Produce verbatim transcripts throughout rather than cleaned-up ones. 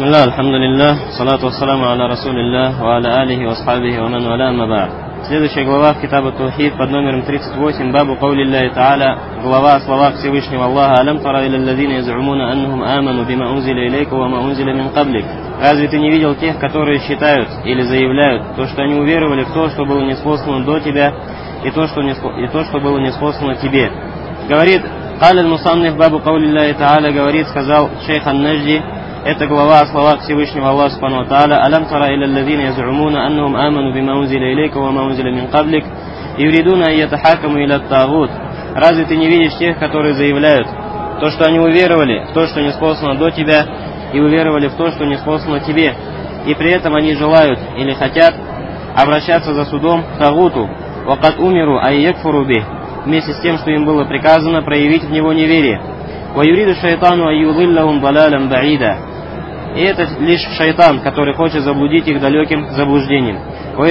Бисмилlah, алхамдулиллах, салату вассаламу аля расулиллах, ва аля алихи ва асхабихи ва ман валя, амма ба'д. Следующая глава в Китаб ат-Таухид под номером тридцать восемь, бабу каулиллахи та'аля, глава о словах Всевышнего Аллаха: «Алям тара иля аллазина яз'умуна аннахум аману бима унзиля илейка ва ма унзиля мин каблик». Разве ты не видел тех, которые считают или заявляют то, что они уверовали в то, что было ниспослано до тебя, и то, что, не, и то, что было ниспослано тебе? Говорит, «Каль аль-мусанниф бабу каулиллахи та'аля», говорит, сказал шейх ан-Наджди, это глава о словах Всевышнего Аллаха Субхану ва Тааля: «Алям тара иля аллазина яз'умуна аннахум аману бима унзиля илейка ва ма унзиля мин каблик, юридуна ан ятахакаму иля ат-тагут». Разве ты не видишь тех, которые заявляют то, что они уверовали в то, что ниспослано до тебя, и уверовали в то, что ниспослано тебе, и при этом они желают или хотят обращаться за судом к тагуту, вакад умиру ай якфуру бих, вместе с тем, что им было приказано проявить в него неверие. Ва юриду шайтану ай юдиллахум далалям баида. И это лишь шайтан, который хочет заблудить их далеким заблуждением. А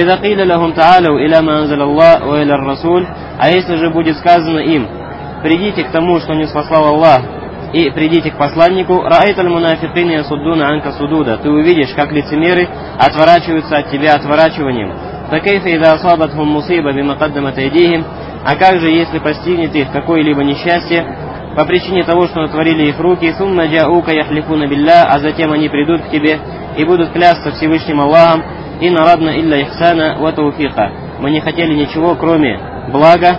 если же будет сказано им: придите к тому, что не спаслал Аллах, и придите к посланнику, ты увидишь, как лицемеры отворачиваются от тебя отворачиванием. А как же, если постигнет их какое-либо несчастье по причине того, что натворили их руки, а затем они придут к тебе и будут клясться Всевышним Аллахом: и нарадна илля ихсана ва тауфиха. Мы не хотели ничего, кроме блага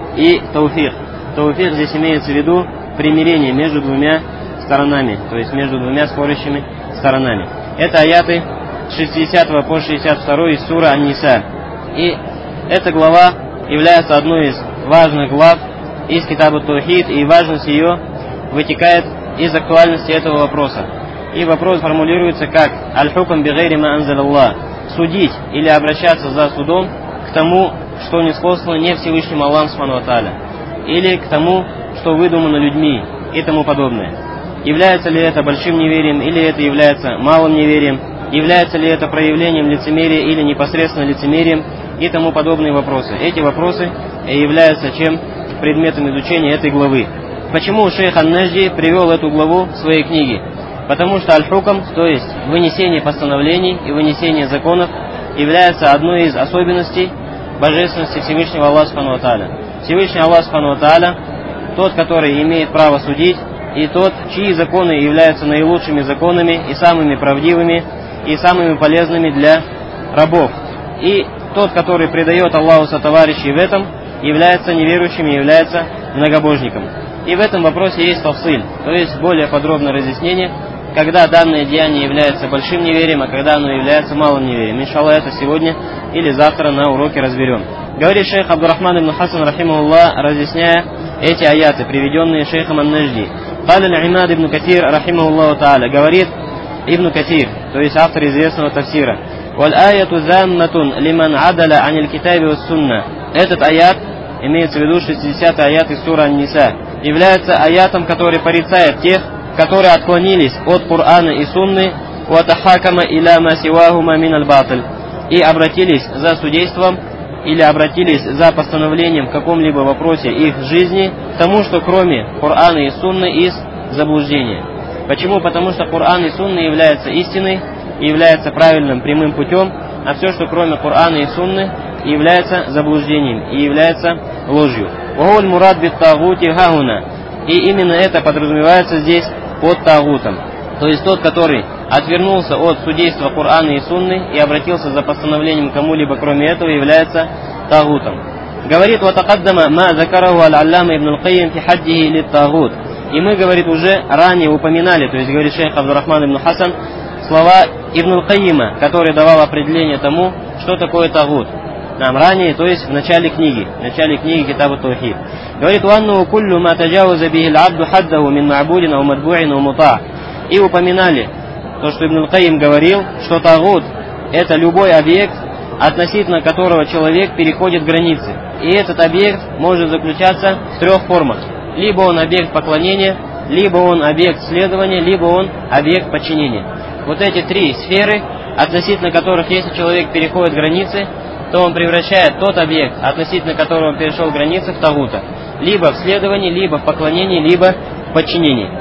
и тауфих. Тауфих здесь имеется в виду примирение между двумя сторонами, то есть между двумя спорящими сторонами. Это аяты с шестидесятого по шестьдесят второй из сура Ан-Ниса. И эта глава является одной из важных глав из Китаба ат-Таухид, и важность ее вытекает из актуальности этого вопроса. И вопрос формулируется как «Аль-хукам бигайри ма анзалаллах» — судить или обращаться за судом к тому, что ниспослано не Всевышним Аллахом Субхану ва Тааля, или к тому, что выдумано людьми и тому подобное. Является ли это большим неверием, или это является малым неверием, является ли это проявлением лицемерия или непосредственно лицемерием и тому подобные вопросы. Эти вопросы являются чем? Предметом изучения этой главы. Почему шейх ан-Наджди привел эту главу в своей книге? Потому что аль-хукам, то есть вынесение постановлений и вынесение законов, является одной из особенностей божественности Всевышнего Аллаха Субхану ва Тааля. Всевышний Аллах Субхану ва Тааля тот, который имеет право судить, и тот, чьи законы являются наилучшими законами и самыми правдивыми и самыми полезными для рабов. И тот, который предает Аллаху сотоварищей в этом, является неверующим и является многобожником. И в этом вопросе есть тафсиль, то есть более подробное разъяснение, когда данное деяние является большим неверием, а когда оно является малым неверием. Иншаллах, это сегодня или завтра на уроке разберем. Говорит шейх Абдурахман ибн Хасан, рахимахуллах, разъясняя эти аяты, приведенные шейхом ан-Наджди. Каля аль-Имад ибн Катир, рахимахуллаху та'аля, говорит Ибн Катир, то есть автор известного тафсира: «Валь-аяту замматун лиман адаля аниль китаби ва сунна». Этот аят, имеется в виду шестидесятый аят из сура Ан-Ниса, является аятом, который порицает тех, которые отклонились от Кур'ана и Сунны, «Ватахакама иля ма сивахума мин аль-батиль», и обратились за судейством или обратились за постановлением в каком-либо вопросе их жизни к тому, что кроме Кур'ана и Сунны из заблуждения. Почему? Потому что Кур'ан и Сунна являются истиной, является правильным прямым путем, а все, что кроме Кур'ана и Сунны, является заблуждением и является ложью. «Вахуль мурад бит тагути гауна». И именно это подразумевается здесь под тагутом. То есть тот, который отвернулся от судейства Кур'ана и Сунны и обратился за постановлением кому-либо кроме этого, является тагутом. Говорит: «Ватакаддама ма закараху аль-аллама ибн аль-Кайим фи хаддихи лит-тагут». И мы, говорит, уже ранее упоминали, то есть говорит шейх Абдурахман ибн Хасан, слова Ибн аль-Кайима, который давал определение тому, что такое тагут. Нам ранее, то есть в начале книги, в начале книги Китаб ат-Таухид. Говорит: «Уанну куллю ма таджаваза бихи аль-абду хаддаху мин ма'будин ау мадбу'ин ау мута'». И упоминали то, что Ибн аль-Кайим говорил, что тагут — это любой объект, относительно которого человек переходит границы. И этот объект может заключаться в трех формах. Либо он объект поклонения, либо он объект следования, либо он объект подчинения. Вот эти три сферы, относительно которых, если человек переходит границы, то он превращает тот объект, относительно которого он перешел границы, в тагута. Либо в следовании, либо в поклонении, либо в подчинении.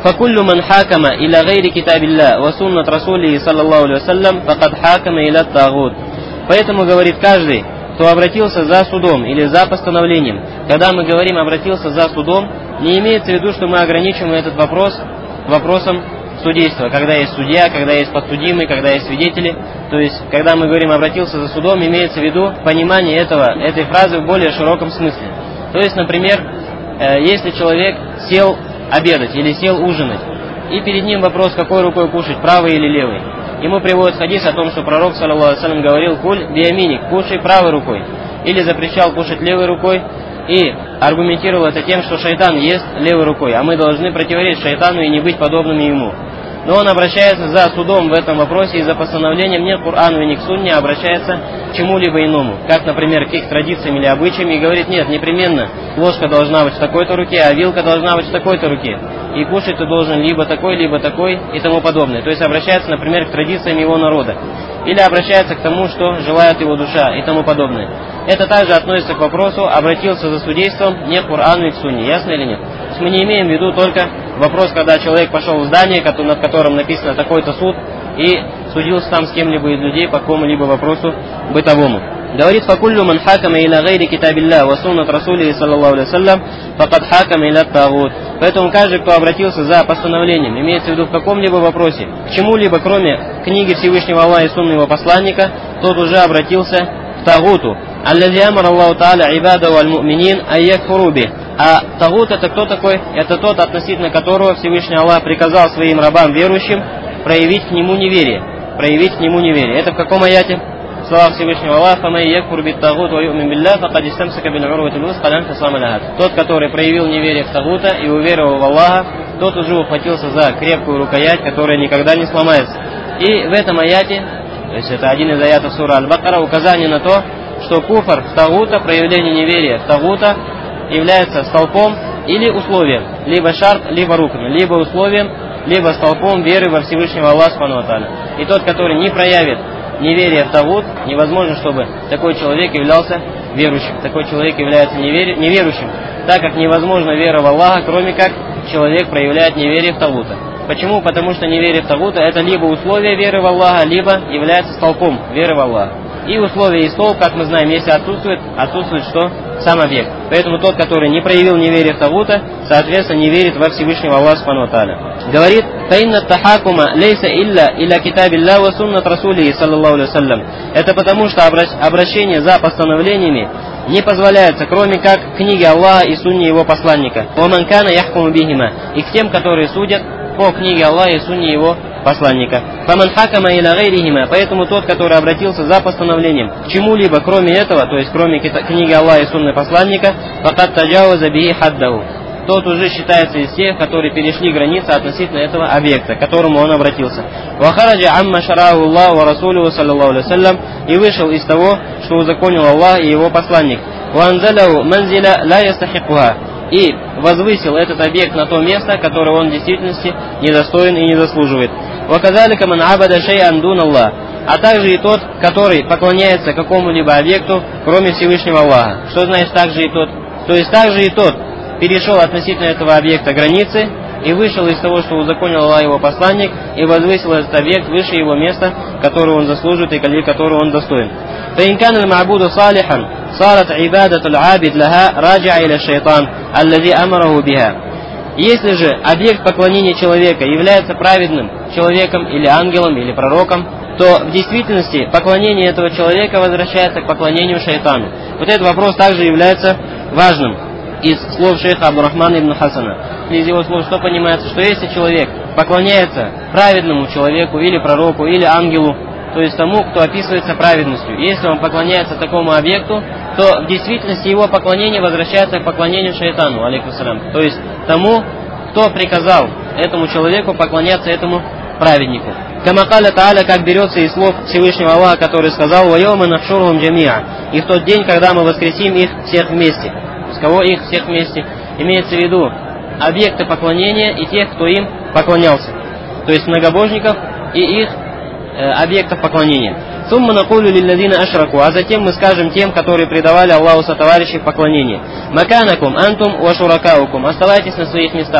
فَكُلُّ مَنْ حَاكَمَ إِلَى غَيْرِ كِتَابِ اللَّهِ وَسُنَّةِ رَسُولِهِ صلى الله عليه وسلم فَقَدْ حَاكَمَ إِلَى الطَّاغُوتِ. Поэтому, говорит, каждый, кто обратился за судом или за постановлением, когда мы говорим «обратился за судом», не имеется в виду, что мы ограничиваем этот вопрос вопросом судейства, когда есть судья, когда есть подсудимый, когда есть свидетели. То есть, когда мы говорим «обратился за судом», имеется в виду понимание этого, этой фразы в более широком смысле. То есть, например, если человек сел обедать или сел ужинать, и перед ним вопрос, какой рукой кушать, правой или левой. Ему приводит хадис о том, что пророк, саллаллаху алейхи ва саллям, говорил: «Куль бияминик», кушай правой рукой. Или запрещал кушать левой рукой, и аргументировал это тем, что шайтан ест левой рукой, а мы должны противоречить шайтану и не быть подобными ему. Но он обращается за судом в этом вопросе, и за постановлением не к Корану и не к Сунне, а обращается к чему-либо иному, как, например, к их традициям или обычаям, и говорит: нет, непременно ложка должна быть в такой-то руке, а вилка должна быть в такой-то руке, и кушать ты должен либо такой, либо такой, и тому подобное. То есть обращается, например, к традициям его народа, или обращается к тому, что желает его душа, и тому подобное. Это также относится к вопросу «обратился за судейством не к Корану и к Сунне». Ясно или нет? То есть мы не имеем в виду только вопрос, когда человек пошел в здание, над которым написано такой-то суд, и судился там с кем-либо из людей по какому-либо вопросу бытовому. Говорит: «Факуллю ман хакама иля гайри китабилля ва суннат расулихи саллаллаху алейхи ва саллям факад хакама иля тагут». Поэтому каждый, кто обратился за постановлением, имеется в виду в каком-либо вопросе, к чему-либо, кроме книги Всевышнего Аллаха и сунны его посланника, тот уже обратился к тагуту. «Аллази амар Аллаху та'аля ибаду валь му'минин айякфуру бих». А тагут — это кто такой? Это тот, относительно которого Всевышний Аллах приказал своим рабам верующим проявить к нему неверие. Проявить к нему неверие. Это в каком аяте? В словах Всевышнего Аллаха: «Фамай якфур бит тагут ва ю'мин билля факад истамсака бил урватил вусқа ла инфисама лаха». Тот, который проявил неверие в тагута и уверовал в Аллаха, тот уже ухватился за крепкую рукоять, которая никогда не сломается. И в этом аяте, то есть это один из аятов сура Аль-Бакара, указание на то, что куфр в тагута, проявление неверия в тагута, является столпом или условием, либо шарт, либо рукн, либо условием, либо столпом веры во Всевышнего Аллаха субхану ва тааля. И тот, который не проявит неверие в тагут, невозможно, чтобы такой человек являлся верующим. Такой человек является невер... неверующим, так как невозможно вера в Аллаха, кроме как человек проявляет неверие в тагута. Почему? Потому что неверие в тагута — это либо условие веры в Аллаха, либо является столпом веры в Аллаха. И условие и столб, как мы знаем, если отсутствует, отсутствует что? Сам объект. Поэтому тот, который не проявил неверие в тагута, соответственно, не верит во Всевышнего Аллаха субхану ва тааля. Говорит: «Фаинна тахакума лейса илля иля китабилля ва суннат расулихи саллаллаху алейхи ва саллям». Это потому, что обращение за постановлениями не позволяется, кроме как книге Аллаха и сунне его посланника. «Ва ман кана яхкуму бихима». И к тем, которые судят по книге Аллаха и сунне его посланника. «Фаман хакама иля гайрихима». Поэтому тот, который обратился за постановлением к чему-либо, кроме этого, то есть кроме книги Аллаха и сунны посланника, факад таджаваза бихи хаддаху, тот уже считается из тех, которые перешли границы относительно этого объекта, к которому он обратился. «Вахараджа амма шараху Аллаху ва расулуху саллаллаху алейхи ва саллям», и вышел из того, что узаконил Аллах и его посланник. «Ва анзаляху манзиля ла ястахикуха», и возвысил этот объект на то место, которое он в действительности недостоин и не заслуживает. «Ваказалика ман абада шей'ан дун Аллах», а также и тот, который поклоняется какому-либо объекту, кроме Всевышнего Аллаха. Что значит также и тот? То есть также и тот перешел относительно этого объекта границы и вышел из того, что узаконил Аллах его посланник, и возвысил этот объект выше его места, которое он заслуживает и которого он достоин. فإن كان المعبود صالحا صارت عبادة العابد لها راجعة إلى الشيطان الذي أمره بها. Если же объект поклонения человека является праведным человеком или ангелом или пророком, то в действительности поклонение этого человека возвращается к поклонению шайтану. Вот этот вопрос также является важным из слов шейха Абдурахмана ибн Хасана. Из его слов что понимается? Что если человек поклоняется праведному человеку или пророку или ангелу, то есть тому, кто описывается праведностью, если он поклоняется такому объекту, то в действительности его поклонение возвращается к поклонению шайтану, алейкуссалям, то есть тому, кто приказал этому человеку поклоняться этому праведнику. Камакаля Тааля, как берется из слов Всевышнего Аллаха, который сказал: «Вайома нахшурухум джамиа», и в тот день, когда мы воскресим их всех вместе. С кого их всех вместе? Имеется в виду объекты поклонения и тех, кто им поклонялся, то есть многобожников и их э, объектов поклонения. Сумма накулю лилладина ашраку, а затем мы скажем тем, которые предавали Аллаху сотоварищей в поклонении: «Маканакум антум ва шуракаукум», оставайтесь на своих местах,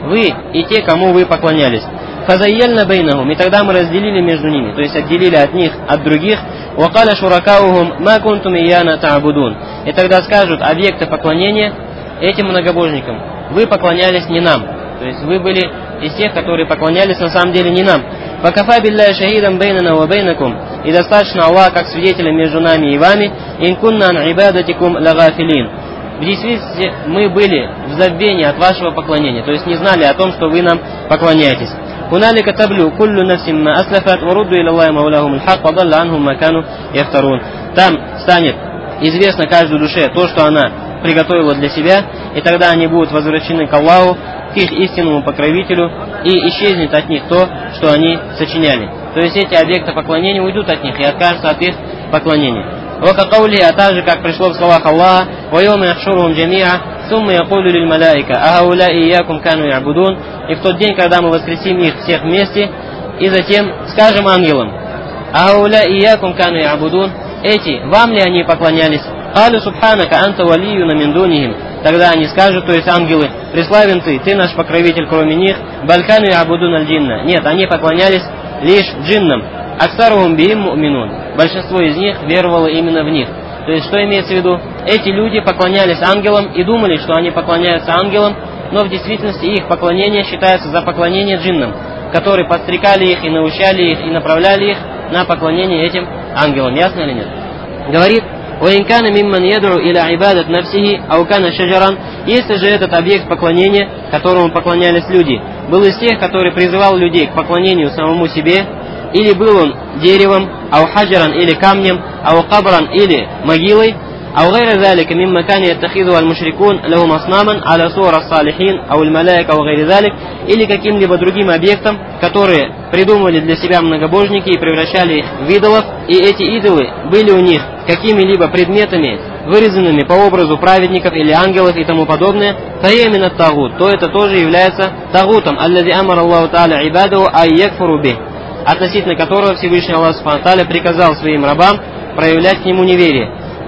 вы и те, кому вы поклонялись. Фазайяльна бейнахум, и тогда мы разделили между ними, то есть отделили от них, от других. Вакаля шуракаухум ма кунтум ияна та'будун. И тогда скажут объекты поклонения этим многобожникам: вы поклонялись не нам. То есть вы были из тех, которые поклонялись на самом деле не нам. Вакафа билляхи шахидам бейнана ва бейнакум. И достаточно Аллах как свидетелем между нами и вами. Ин кунна ан ибадатикум лагафилин. В действительности мы были в забвении от вашего поклонения, то есть не знали о том, что вы нам поклоняетесь. هنالك تبلو كل نفس ما أسلفت وردوا إلى الله مولاهم الحق وضل عنهم ما كانوا يفترون. Там станет известно каждой душе то, что она приготовила для себя, и тогда они будут возвращены к Аллаху, к их истинному покровителю, и исчезнет от них то, что они сочиняли. То есть эти объекты поклонения уйдут от них и откажутся от их поклонения. وكقوله, а также как пришло в словах Аллаха: وَيَوْمَ يَحْشُرُهُمْ جَمِيعًا ثُمَّ يَقُولُ لِلْمَلَائِكَةِ أَهَؤُلَاءِ إِيَّاكُمْ كَانُوا يَعْبُدُونَ. И в тот день, когда мы воскресим их всех вместе, и затем скажем ангелам: أَهَؤُلَاءِ إِيَّاكُمْ كَانُوا يَعْبُدُونَ. Эти, вам ли они поклонялись? قَالُوا سُبْحَانَكَ أَنْتَ وَلِيُّنَا مِنْ دُونِهِمْ. Тогда они скажут, то есть ангелы: преславен ты, ты наш покровитель, кроме них. بَلْ كَانُوا يَعْبُدُونَ الْجِنَّ. Нет, они поклонялись лишь джиннам. أَكْثَرُهُمْ بِهِمْ مُؤْمِنُونَ. Большинство из них веровало именно в них. То есть, что имеется в виду? Эти люди поклонялись ангелам и думали, что они поклоняются ангелам, но в действительности их поклонение считается за поклонение джиннам, которые подстрекали их и научали их и направляли их на поклонение этим ангелам. Ясно или нет? Говорит: وَإِنْ كَانَ مِمَّنْ يَدْعُو إِلَى عِبَادَةِ نَفْسِهِ أَوْ كَانَ شَجَرًا. Если же этот объект поклонения, которому поклонялись люди, был из тех, который призывал людей к поклонению самому себе, или был он деревом, ау хаджаран или камнем, ау кабран или могилой, ау гайра залика мимма кани яттахиду аль-мушрикун лахум аснаман аля сура салихин, ау аль-малаика, ау гайра залик, или каким-либо другим объектом, которые придумывали для себя многобожники и превращали их в идолов, и эти идолы были у них какими-либо предметами, вырезанными по образу праведников или ангелов и тому подобное, фаямина тагут, то это тоже является тагутом, аллади амар Аллаху та'аля ибадаху ай якфуру бих, относительно которого Всевышний Аллах Субхану ва Тааля приказал своим рабам проявлять к нему неверие,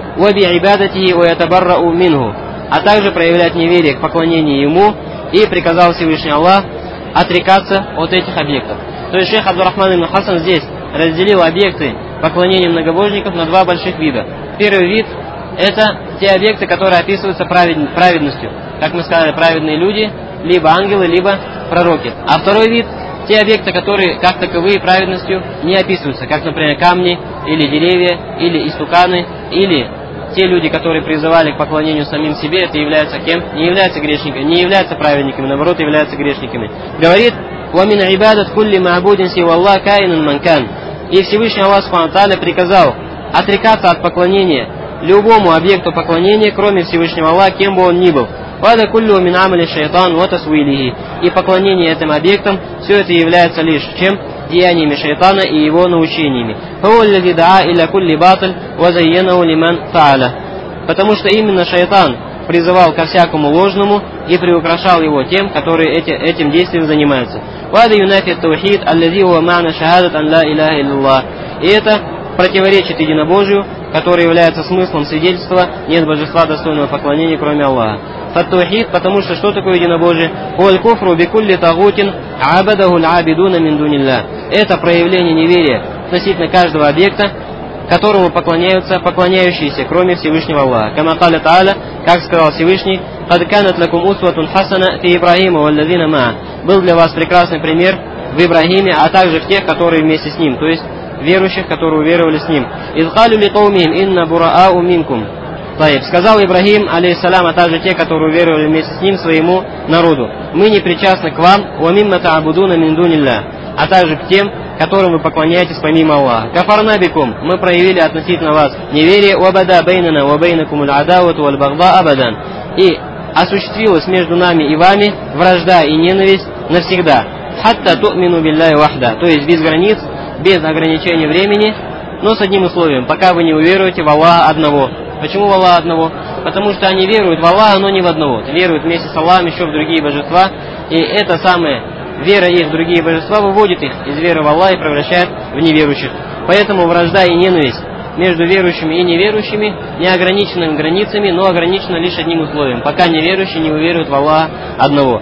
а также проявлять неверие к поклонению ему, и приказал Всевышний Аллах отрекаться от этих объектов. То есть шейх Абдурахман ибн Хасан здесь разделил объекты поклонения многобожников на два больших вида. Первый вид — это те объекты, которые описываются правед... праведностью, как мы сказали, праведные люди, либо ангелы, либо пророки. А второй вид — те объекты, которые как таковые праведностью не описываются, как, например, камни, или деревья, или истуканы, или те люди, которые призывали к поклонению самим себе, это является кем? Не являются грешниками, не являются праведниками, наоборот, являются грешниками. Говорит: وَمِنْ عِبَادَةِ كُلِّ مَعْبُودٍ سِوَى اللَّهِ كَائِنٌ مَنْ كَانَ. И Всевышний Аллах Субхану ва Тааля приказал отрекаться от поклонения любому объекту поклонения, кроме Всевышнего Аллаха, кем бы он ни был. وَهَذَا كُلُّهُ مِنْ عَمَلِ الشَّيْطَانِ وَتَسْوِيلِهِ. И поклонение этим объектам, все это является лишь чем? Деяниями шайтана и его научениями. فَهُوَ الَّذِي دَعَا إِلَى كُلِّ بَاطِلٍ وَزَيَّنَهُ لِمَنْ فَعَلَهُ. Потому что именно шайтан призывал ко всякому ложному и приукрашал его тем, которые эти, этим действием занимаются. وَهَذَا يُنَافِي التَّوْحِيدَ الَّذِي هُوَ مَعْنَى شَهَادَةَ أَنْ لَا إِلَهَ إِلَّا اللَّهُ. И это противоречит единобожию, который является смыслом свидетельства: нет божества достойного поклонения, кроме Аллаха. Фат-таухид, потому что что такое единобожие? Хуаль-куфру бикулли тагутин абадаху аль-абидуна мин дунилля. Это проявление неверия относительно каждого объекта, которому поклоняются поклоняющиеся, кроме Всевышнего Аллаха. Кама каля та'аля, как сказал Всевышний: «Кад канат лакум усватун хасана фи Ибрахима валлазина маа». Был для вас прекрасный пример в Ибрахиме, а также в тех, которые вместе с ним, то есть верующих, которые уверовали с ним. «Из калю ли каумихим инна бураау минкум». Сказал Ибрахим, алейхиссалям, а также те, которые уверовали вместе с ним, своему народу: мы не причастны к вам, ва мимма та'будуна мин дунилля, а также к тем, которым вы поклоняетесь помимо Аллаха. Кафарна бикум, мы проявили относительно вас неверие, уабада бейнана ва бейнакум аль-адавату валь-багда абадан, и осуществилась между нами и вами вражда и ненависть навсегда. Хатта ту'мину билляхи вахда, то есть без границ, без ограничения времени, но с одним условием: пока вы не уверуете в Аллаха одного. Почему в Аллаха одного? Потому что они веруют в Аллаха, но не в одного. Веруют вместе с Аллахом еще в другие божества, и эта самая вера их в другие божества выводит их из веры в Аллаха и превращает в неверующих. Поэтому вражда и ненависть между верующими и неверующими не ограничена границами, но ограничена лишь одним условием: пока неверующие не уверуют в Аллаха одного.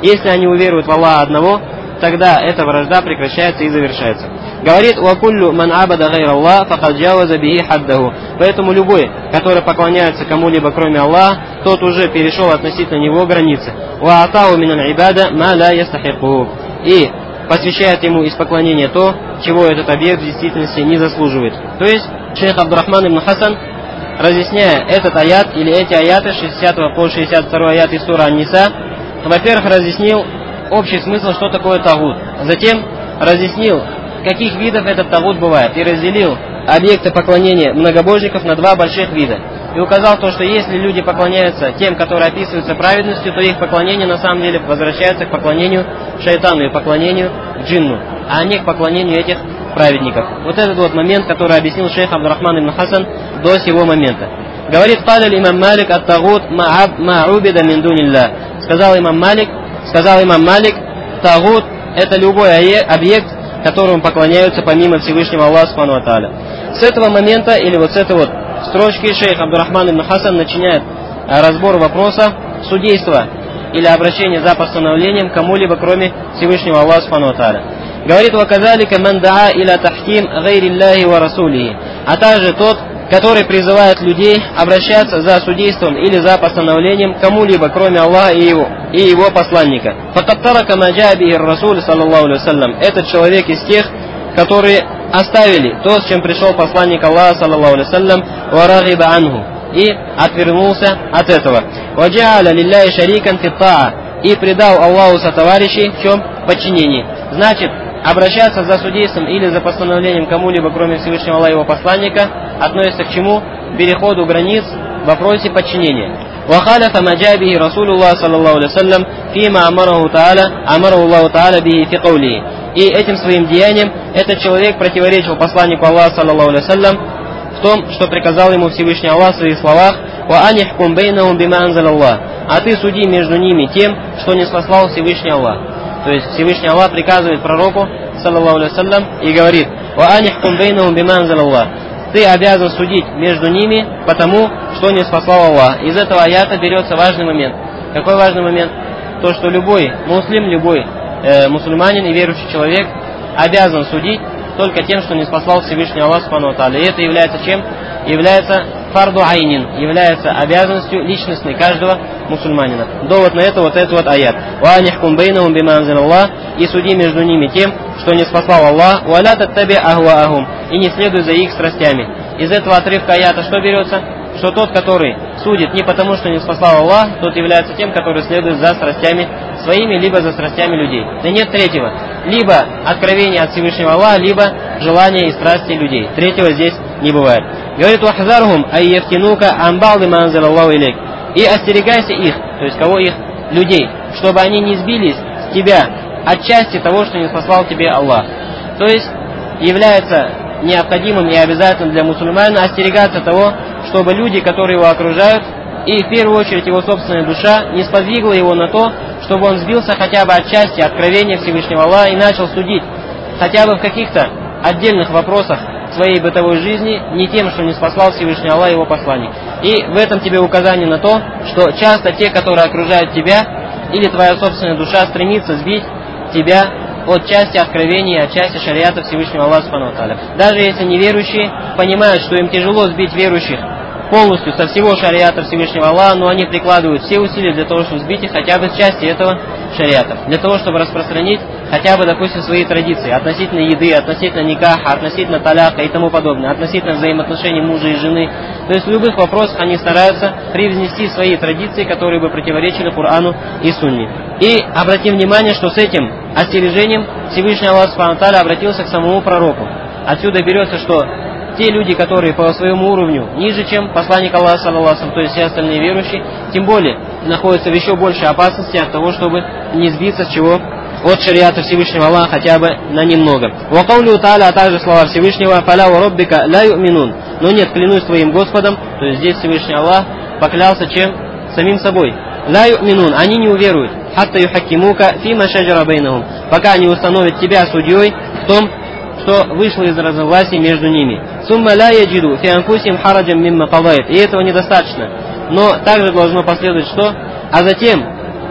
Если они уверуют в Аллаха одного, тогда эта вражда прекращается и завершается. Говорит: «Вакуллю ман абада гайра Аллах, факад джаваза бихи хаддаху». Поэтому любой, который поклоняется кому-либо кроме Аллаха, тот уже перешел относительно него границы. Ва атау миналь ибада ма ла ястахикуху. И посвящает ему из поклонения то, чего этот объект в действительности не заслуживает. То есть шейх Абдурахман ибн Хасан, разъясняя этот аят или эти аяты с шестидесятого по шестьдесят второй аят из сура Ан-Ниса, во-первых, разъяснил общий смысл, что такое тагут. Затем разъяснил, каких видов этот тагут бывает, и разделил объекты поклонения многобожников на два больших вида. И указал то, что если люди поклоняются тем, которые описываются праведностью, то их поклонение на самом деле возвращается к поклонению шайтану и поклонению джинну, а не к поклонению этих праведников. Вот этот вот момент, который объяснил шейх Абдурахман ибн Хасан до сего момента. Говорит: «Каля имам Малик ат-тагут ма'убида мин дунилля». Сказал имам Малик, сказал имам Малик, тагут — это любой объект, которому поклоняются помимо Всевышнего Аллаха субхану ва тааля. С этого момента, или вот с этой вот строчки, шейх Абдурахман ибн Хасан начинает разбор вопроса судейства или обращения за постановлением кому-либо кроме Всевышнего Аллаха субхану ва тааля. Говорит: «Ваказалика ман даа иля тахким гайриллахи ва расулихи». А также тот, который призывает людей обращаться за судейством или за постановлением кому-либо кроме Аллаха и его, и его посланника. «Факаттарака маджа бихи расуль саллаллаху алейхи вассалям». Этот человек из тех, которые оставили то, с чем пришел посланник Аллаха саллаллаху алейхи вассалям, ва рагиба анху, и отвернулся от этого. «Ваджа'аля лилляхи шарикан фи таа», и предал Аллаху сотоварищей в чем? Подчинении. Значит, обращаться за судейством или за постановлением кому-либо, кроме Всевышнего Аллаха и его посланника, относится к чему? К переходу границ в вопросе подчинения. وخالف ما جاء به رسول الله صلى الله عليه وسلم فيما أمره تعالى أمره الله تعالى به في قوله. И этим своим деянием этот человек противоречил посланнику Аллаха саллаллаху алейхи вассалям в том, что приказал ему Всевышний Аллах в своих словах: «Ва анихкум бейнахум бима анзаля Аллах». А ты суди между ними тем, что не спаслал Всевышний Аллах. То есть Всевышний Аллах приказывает пророку саллаллаху алейхи вассалям и говорит: «Ва анихкум бейнахум бима анзаля Аллах». Ты обязан судить между ними потому, что не спаслал Аллах. Из этого аята берется важный момент. Какой важный момент? То, что любой муслим, любой э, мусульманин и верующий человек обязан судить только тем, что не спаслал Всевышний Аллах субхану ва тааля. И это является чем? Является фарду айнин, является обязанностью личностной каждого мусульманина. Довод на это вот этот вот аят. «Ва анихкум бейнахум бима анзаля Аллах», и суди между ними тем, что не спаслал Аллах, «Ва ля таттаби ахваахум», и не следуй за их страстями. Из этого отрывка аята что берется? Что тот, который судит не потому, что не спаслал Аллах, тот является тем, который следует за страстями своими, либо за страстями людей. Да нет третьего. Либо откровение от Всевышнего Аллаха, либо желание и страсти людей. Третьего здесь не бывает. Говорит: «Вахзархум айяфтинука амбалды манзал Аллаху илейк». И остерегайся их, то есть кого их? Людей, чтобы они не сбились с тебя от части того, что не спаслал тебе Аллах. То есть является необходимым и обязательным для мусульманина остерегаться того, чтобы люди, которые его окружают, и в первую очередь его собственная душа, не сподвигла его на то, чтобы он сбился хотя бы от части откровения Всевышнего Аллаха и начал судить хотя бы в каких-то отдельных вопросах своей бытовой жизни не тем, что не спаслал Всевышний Аллах и его посланник. И в этом тебе указание на то, что часто те, которые окружают тебя, или твоя собственная душа, стремится сбить тебя от части откровения, от части шариата Всевышнего Аллаха субхану ва тааля. Даже если неверующие понимают, что им тяжело сбить верующих полностью со всего шариата Всевышнего Аллаха, но они прикладывают все усилия для того, чтобы сбить их хотя бы с части этого шариата, для того, чтобы распространить хотя бы, допустим, свои традиции относительно еды, относительно никаха, относительно таляка и тому подобное, относительно взаимоотношений мужа и жены. То есть в любых вопросах они стараются привнести свои традиции, которые бы противоречили Корану и Сунне. И обратим внимание, что с этим остережением Всевышний Аллах субхану ва тааля обратился к самому пророку. Отсюда берется, что те люди, которые по своему уровню ниже, чем посланник Аллаха, саллаллаху алейхи ва саллям, то есть все остальные верующие, тем более находятся в еще большей опасности от того, чтобы не сбиться с чего? От шариата Всевышнего Аллаха хотя бы на немного. Ва каулю тааля, а также слова Всевышнего: «Фаля ва роббика ля ю'минун». Но нет, клянусь твоим Господом, то есть здесь Всевышний Аллах поклялся чем? Самим собой. «Ля ю'минун», они не уверуют. «Хатта юхаккимука фима шаджара бейнахум», пока они установят тебя судьей в том, что вышло из разногласий между ними. «Сумма ля яджиду фи анфусихим хараджам мимма кадайт». И этого недостаточно. Но также должно последовать что? А затем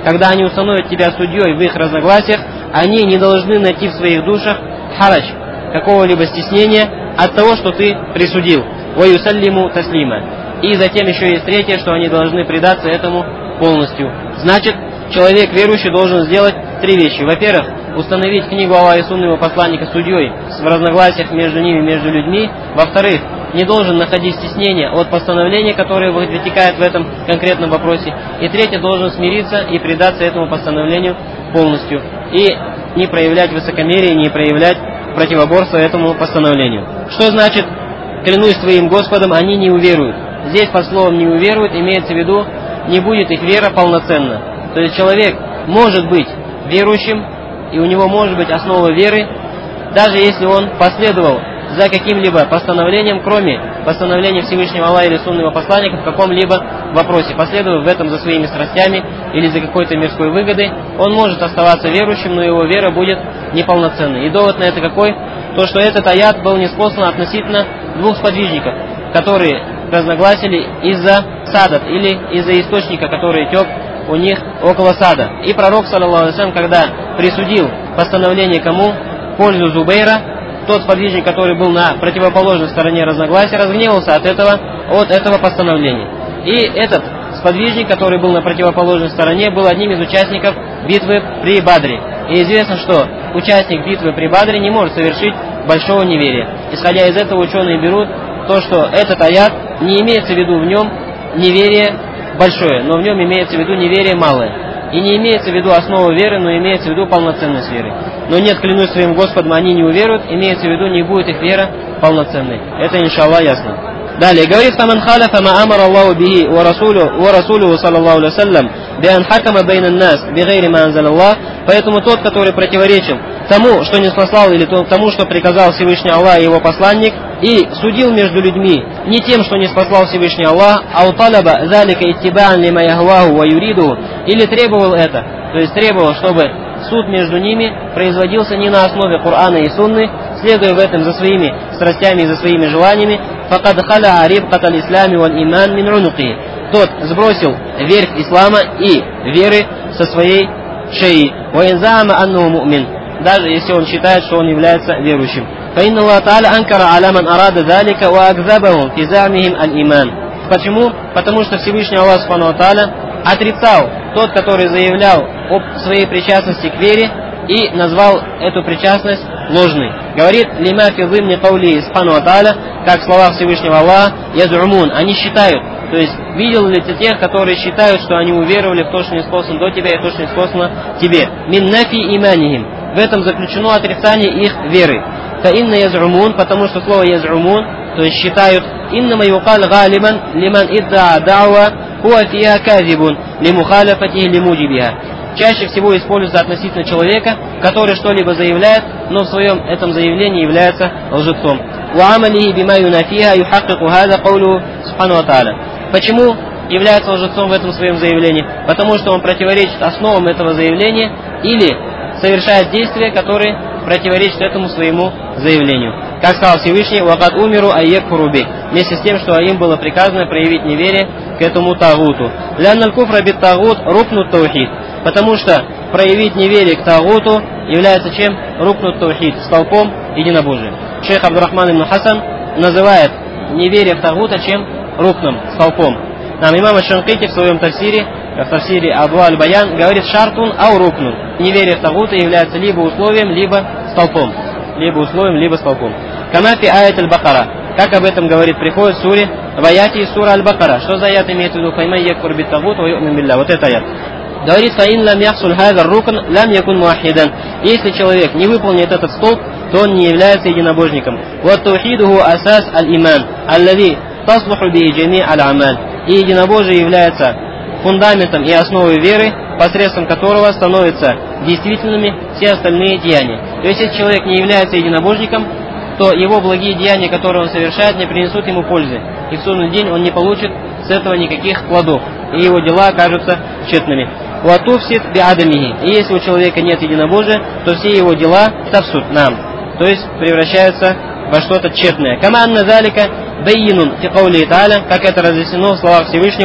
когда они установят тебя судьей в их разногласиях, они не должны найти в своих душах харадж, какого-либо стеснения от того, что ты присудил. Ва юсаллиму таслима. И затем еще есть третье, что они должны предаться этому полностью. Значит, человек верующий должен сделать три вещи. Во-первых, установить книгу Аллаха и сунну его посланника судьей в разногласиях между ними, между людьми. Во-вторых, не должен находить стеснения от постановления, которое вытекает в этом конкретном вопросе. И третье, должен смириться и предаться этому постановлению полностью. И не проявлять высокомерие, не проявлять противоборство этому постановлению. Что значит «клянусь твоим Господом, они не уверуют»? Здесь под словом «не уверуют» имеется в виду, не будет их вера полноценна. То есть человек может быть верующим, и у него может быть основа веры, даже если он последовал за каким-либо постановлением, кроме постановления Всевышнего Аллаха или сунны его посланника в каком-либо вопросе, последовав в этом за своими страстями или за какой-то мирской выгодой, он может оставаться верующим, но его вера будет неполноценной. И довод на это какой? То, что этот аят был ниспослан относительно двух сподвижников, которые разногласили из-за садат или из-за источника, который тек у них около сада. И пророк, саллаллаху алейхи ва саллям, когда присудил постановление кому? В пользу Зубейра, тот сподвижник, который был на противоположной стороне разногласия, разгневался от этого, от этого постановления. И этот сподвижник, который был на противоположной стороне, был одним из участников битвы при Бадре. И известно, что участник битвы при Бадре не может совершить большого неверия. Исходя из этого, ученые берут то, что этот аят не имеется в виду в нем неверие большое, но в нем имеется в виду неверие малое. И не имеется в виду основа веры, но имеется в виду полноценность веры. Но нет, клянусь своим Господом, они не уверуют, имеется в виду, не будет их вера полноценной. Это, иншаллах, ясно. Далее, говорит: «Фаман халяфа ма амар Аллаху бихи ва расулуху саллаллаху алейхи ва саллям би ан хакама бейнан нас би гайри ма анзал Аллах». Поэтому тот, который противоречил тому, что не спаслал, или тому, что приказал Всевышний Аллах и его посланник, и судил между людьми не тем, что не спаслал Всевышний Аллах, а уталаба залика иттибаан лима яхваху ва юриду, или требовал это, то есть требовал, чтобы суд между ними производился не на основе Корана и Сунны, следуя в этом за своими страстями и за своими желаниями, факад халя рибкат аль-ислами валь иман мин унуки. Тот сбросил верх ислама и веры со своей шеи. Ва инзаама аннаху му'мин, даже если он считает, что он является верующим. فإن الله تعالى أنكر على من أراد ذلك وأكذبهم في زعمهم الإيمان. Почему? Потому что Всевышний Аллах Субхану ва Тааля отрицал тот, который заявлял об своей причастности к вере и назвал эту причастность ложной. Говорит: лима фи зимни каули Субхану ва Тааля, как в словах Всевышнего Аллаха, язумун, они считают. То есть, видел ли ты тех, которые считают, что они уверовали в то, что не спослано до тебя, и то, что не спослано тебе? Мин нафи иманихим. В этом заключено отрицание их веры. Та инна язумун, потому что слово язумун, то есть считают, иннама юкал галибан лиман идда дауа хуа фиа казибун лимухалафатихи лимуджибиха. Чаще всего используется относительно человека, который что-либо заявляет, но в своем этом заявлении является лжецом. Уамалихи бима юнафиха юхаккику хаза каулу субхану ва тааля. Почему является лжецом в этом своем заявлении? Потому что он противоречит основам этого заявления или совершает действия, которые противоречат этому своему заявлению. Как сказал Всевышний: «Вакад умиру айекфуру би», вместе с тем, что им было приказано проявить неверие к этому тагуту. «Лянналь куфра бит тагут рукнут таухид», потому что проявить неверие к тагуту является чем? Рукнут таухид, столпом единобожия. Шейх Абдурахман ибн Хасан называет неверие в тагута чем? Рукном, столпом. Нам имам Аш-Шанкити в своем тафсире, в тафсире Адва аль-Баян, говорит: «Шартун ау рукнун». Неверие в тагута является либо условием, либо столпом. Либо условием, либо столпом. Камафи аят аль-Бакара. Как об этом говорит, приходит в суре, в аяте сура аль-Бакара. Что за аят имеет в виду? «Файман якфур бит тагут ва ю'мин билля». Вот это аят. Говорит: «Фаин лам яхсуль хазар рукн лам якун муахидан». Если человек не выполнит этот столб, то он не является единобожником. «Ва таухидуху асас аль-иман, аллади таслуху би джами аль-амаль». И единобожие является фундаментом и основой веры, посредством которого становятся действительными все остальные деяния. То есть, если человек не является единобожником, то его благие деяния, которые он совершает, не принесут ему пользы. И в судный день он не получит с этого никаких плодов. И его дела окажутся тщетными. «Ватуфсид биадамихи». И если у человека нет единобожия, то все его дела тавсуд нам, то есть превращаются во что-то тщетное. «Кама анна залика бейинун фи каули тааля», как это разъяснено в словах Всевышнего: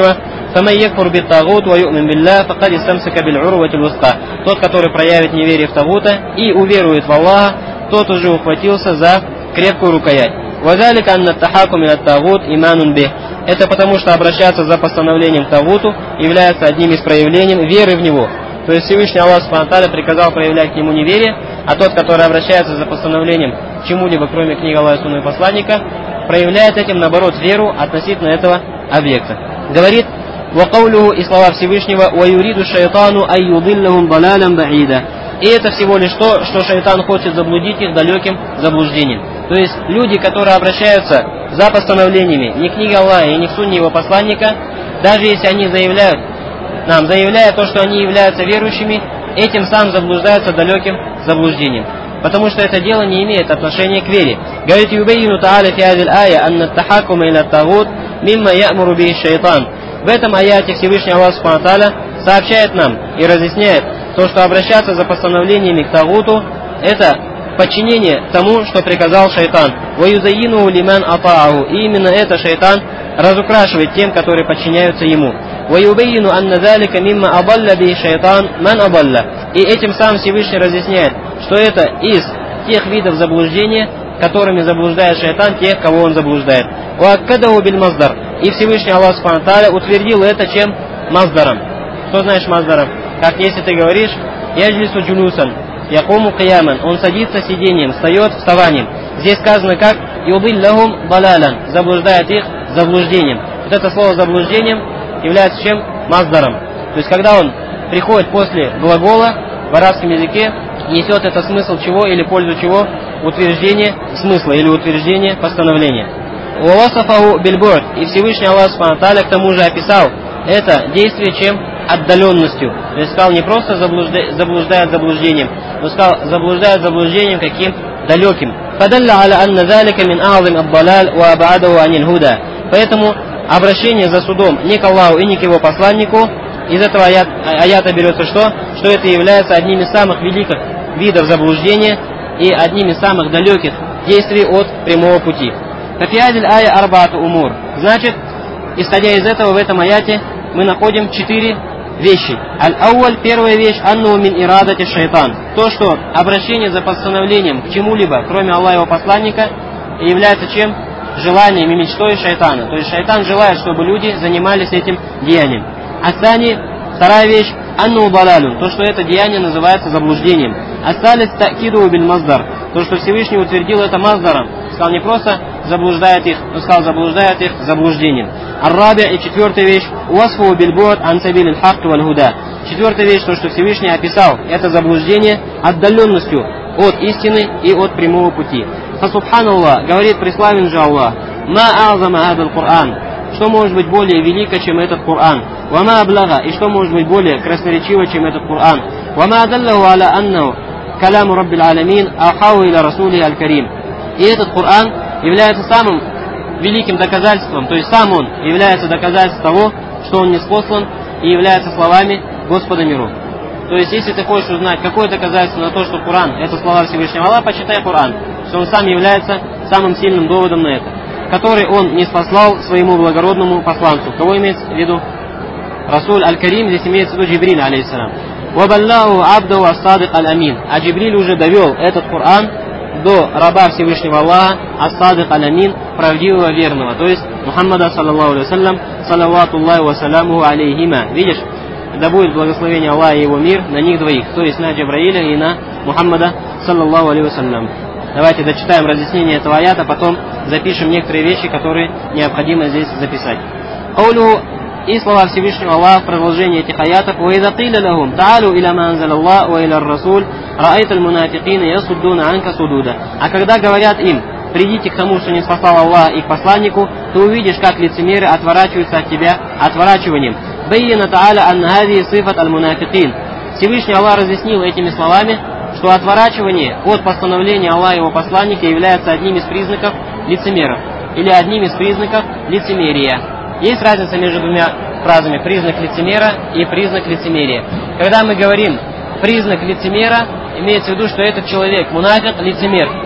فَمَنْ يَكْفُرْ بِالطَّاغُوتِ وَيُؤْمِنْ بِاللَّهِ فَقَدِ اسْتَمْسَكَ بِالْعُرْوَةِ الْوُثْقَى. Тот, который проявит неверие в Тагута и уверует в Аллаха, тот уже ухватился за крепкую рукоять. وَذَلِكَ أَنَّ التَّحَاكُمَ إِلَى الطَّاغُوتِ إِيمَانٌ بِهِ. Это потому, что обращаться за постановлением к Тагуту является одним из проявлений веры в него. То есть Всевышний Аллах Субхану ва Тааля приказал проявлять к нему неверие, а тот, который обращается за постановлением к чему-либо, кроме книги Аллаха и Сунны посланника, проявляет этим, наоборот, веру относительно этого объекта. Говорит: «Вакаулюху» и слова Всевышнего: «Ваюриду шайтану айюдиллахум балалям баида». И это всего лишь то, что шайтан хочет заблудить их далеким заблуждением. То есть люди, которые обращаются за постановлениями не книги Аллаха и не к сунне его посланника, даже если они заявляют, нам заявляя то, что они являются верующими, этим сам заблуждаются далеким заблуждением. Потому что это дело не имеет отношения к вере. Говорит: «Юбейну та'аля фи хазил ая анна ат-тахакума иля ат-тагут мимма я'муру бихи шайтан». В этом аяте Всевышний Аллах Субхану ва Тааля сообщает нам и разъясняет то, что обращаться за постановлениями к Тагуту — это подчинение тому, что приказал шайтан. «Ваюзаину лиман ата'аху». И именно это шайтан разукрашивает тем, которые подчиняются ему. «Ваюбейну анна залика мимма абалля бихи шайтан ман абалля». И этим сам Всевышний разъясняет, что это из тех видов заблуждения, которыми заблуждает шайтан тех, кого он заблуждает. «Уаккадаху биль маздар». И Всевышний Аллах Субхану ва Тааля утвердил это чем? Маздаром. Что значит маздаром? Как если ты говоришь: «Яджлису джулюсан», «Якуму кияман», он садится сидением, встает вставанием. Здесь сказано как? «Юдиллахум балалян», заблуждает их заблуждением. Вот это слово заблуждением является чем? Маздаром. То есть когда он приходит после глагола в арабском языке, несет это смысл чего или пользу чего? Утверждение смысла или утверждение постановления. «Уасафаху бильбурд». И Всевышний Аллах Субхану ва Тааля к тому же описал это действие чем? Отдаленностью. То есть сказал не просто заблуждает, заблуждает заблуждением, но сказал заблуждает заблуждением каким? Далеким. «Фадалля аля анна залика мин а'зим ад-далаль ва аб'адаху аниль худа». Поэтому обращение за судом не к Аллаху и не к его посланнику, из этого аят, аята берется что? Что это является одним из самых великих видов заблуждения и одним из самых далеких действий от прямого пути. «Кафиадиль ая арбаату умур». Значит, исходя из этого, в этом аяте мы находим четыре вещи. Аль-ауаль, первая вещь: анну мин ирадати шайтан. То, что обращение за постановлением к чему-либо, кроме Аллаха и его посланника, является чем? Желанием и мечтой шайтана. То есть шайтан желает, чтобы люди занимались этим деянием. Асани, вторая вещь: анну балалюн. То, что это деяние называется заблуждением. Асалис та'киду биль маздар. То, что Всевышний утвердил это маздаром. Сказал не просто заблуждает их, но сказал заблуждает их заблуждением. Ар-раби, и четвертая вещь: уасфу бильбуд ан сабилил хакк валь худа. Четвертая вещь: то, что Всевышний описал это заблуждение отдаленностью от истины и от прямого пути. Фасубханаллах, говорит преславен же Аллах: ма а'зама хадал Кур'ан. Что может быть более велико, чем этот Коран? Вама аблага, и что может быть более красноречиво, чем этот Коран? Вама адаллаху аля аннаху каляму раббил аламин ахау иля расулихи аль-карим. И этот Коран является самым великим доказательством, то есть сам он является доказательством того, что он ниспослан и является словами Господа миров. То есть, если ты хочешь узнать, какое доказательство на то, что Коран это слова Всевышнего Аллаха, почитай Коран, что он сам является самым сильным доводом на это, который он ниспослал своему благородному посланцу. Кого имеется в виду? Расуль аль-Карим, здесь имеется в виду Джибриль, алейхиссалам. «Вабаллаху абдаху ас-садик аль-амин». А Джибриль уже довел этот Коран до раба Всевышнего Аллаха, ас-садик аль-амин, правдивого верного, то есть Мухаммада саллаллаху алейхи вассалям, саллаватуллахи ва салямуху алейхима. Видишь, да будет благословение Аллаха и его мир на них двоих, то есть на Джабраиля и на Мухаммада саллаллаху алейхи вассалям. Давайте дочитаем разъяснение этого аята, потом запишем некоторые вещи, которые необходимо здесь записать. Каулю, и слова Всевышнего Аллаха в продолжении этих аятов: وَإِذَا قِيلَ لَهُمْ تَعَالُوا إِلَى مَا أَنزَلَ اللَّهُ وَإِلَى الرَّسُولِ رَأَيْتَ الْمُنَافِقِينَ يَصُدُّونَ عَنْكَ صُدُودًا. А когда говорят им: придите к тому, что не спасал Аллах и к посланнику, ты увидишь, как лицемеры отворачиваются от тебя отворачиванием. بَيَّنَ تَعَالَى أَنَّ هَذِهِ صِفَةَ الْمُنَافِقِينَ. Всевышний Аллах разъяснил этими словами, что отворачивание от постановления Аллаха и его посланника является одним из признаков лицемеров, или одним из признаков лицемерия. Есть разница между двумя фразами: признак лицемера и признак лицемерия. Когда мы говорим признак лицемера, имеется в виду, что этот человек, мунафик, лицемер.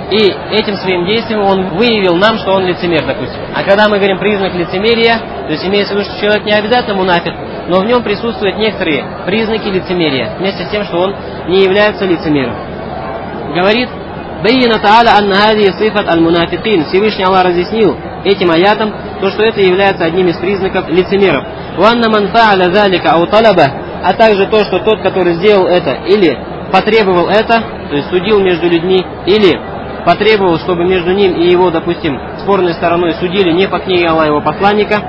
и этим своим действием он выявил нам, что он лицемер, допустим. А когда мы говорим признак лицемерия, то есть имеется в виду, что человек не обязательно мунафик, но в нем присутствуют некоторые признаки лицемерия, вместе с тем, что он не является лицемером. Говорит: «Байина та'аля анна хади сифат аль-мунафикин». Всевышний Аллах разъяснил этим аятом то, что это является одним из признаков лицемеров. «Ванна ман фа'аля залика ау талаба», а также то, что тот, который сделал это или потребовал это, то есть судил между людьми, или потребовал, чтобы между ним и его, допустим, спорной стороной судили не по книге Аллаха и его посланника,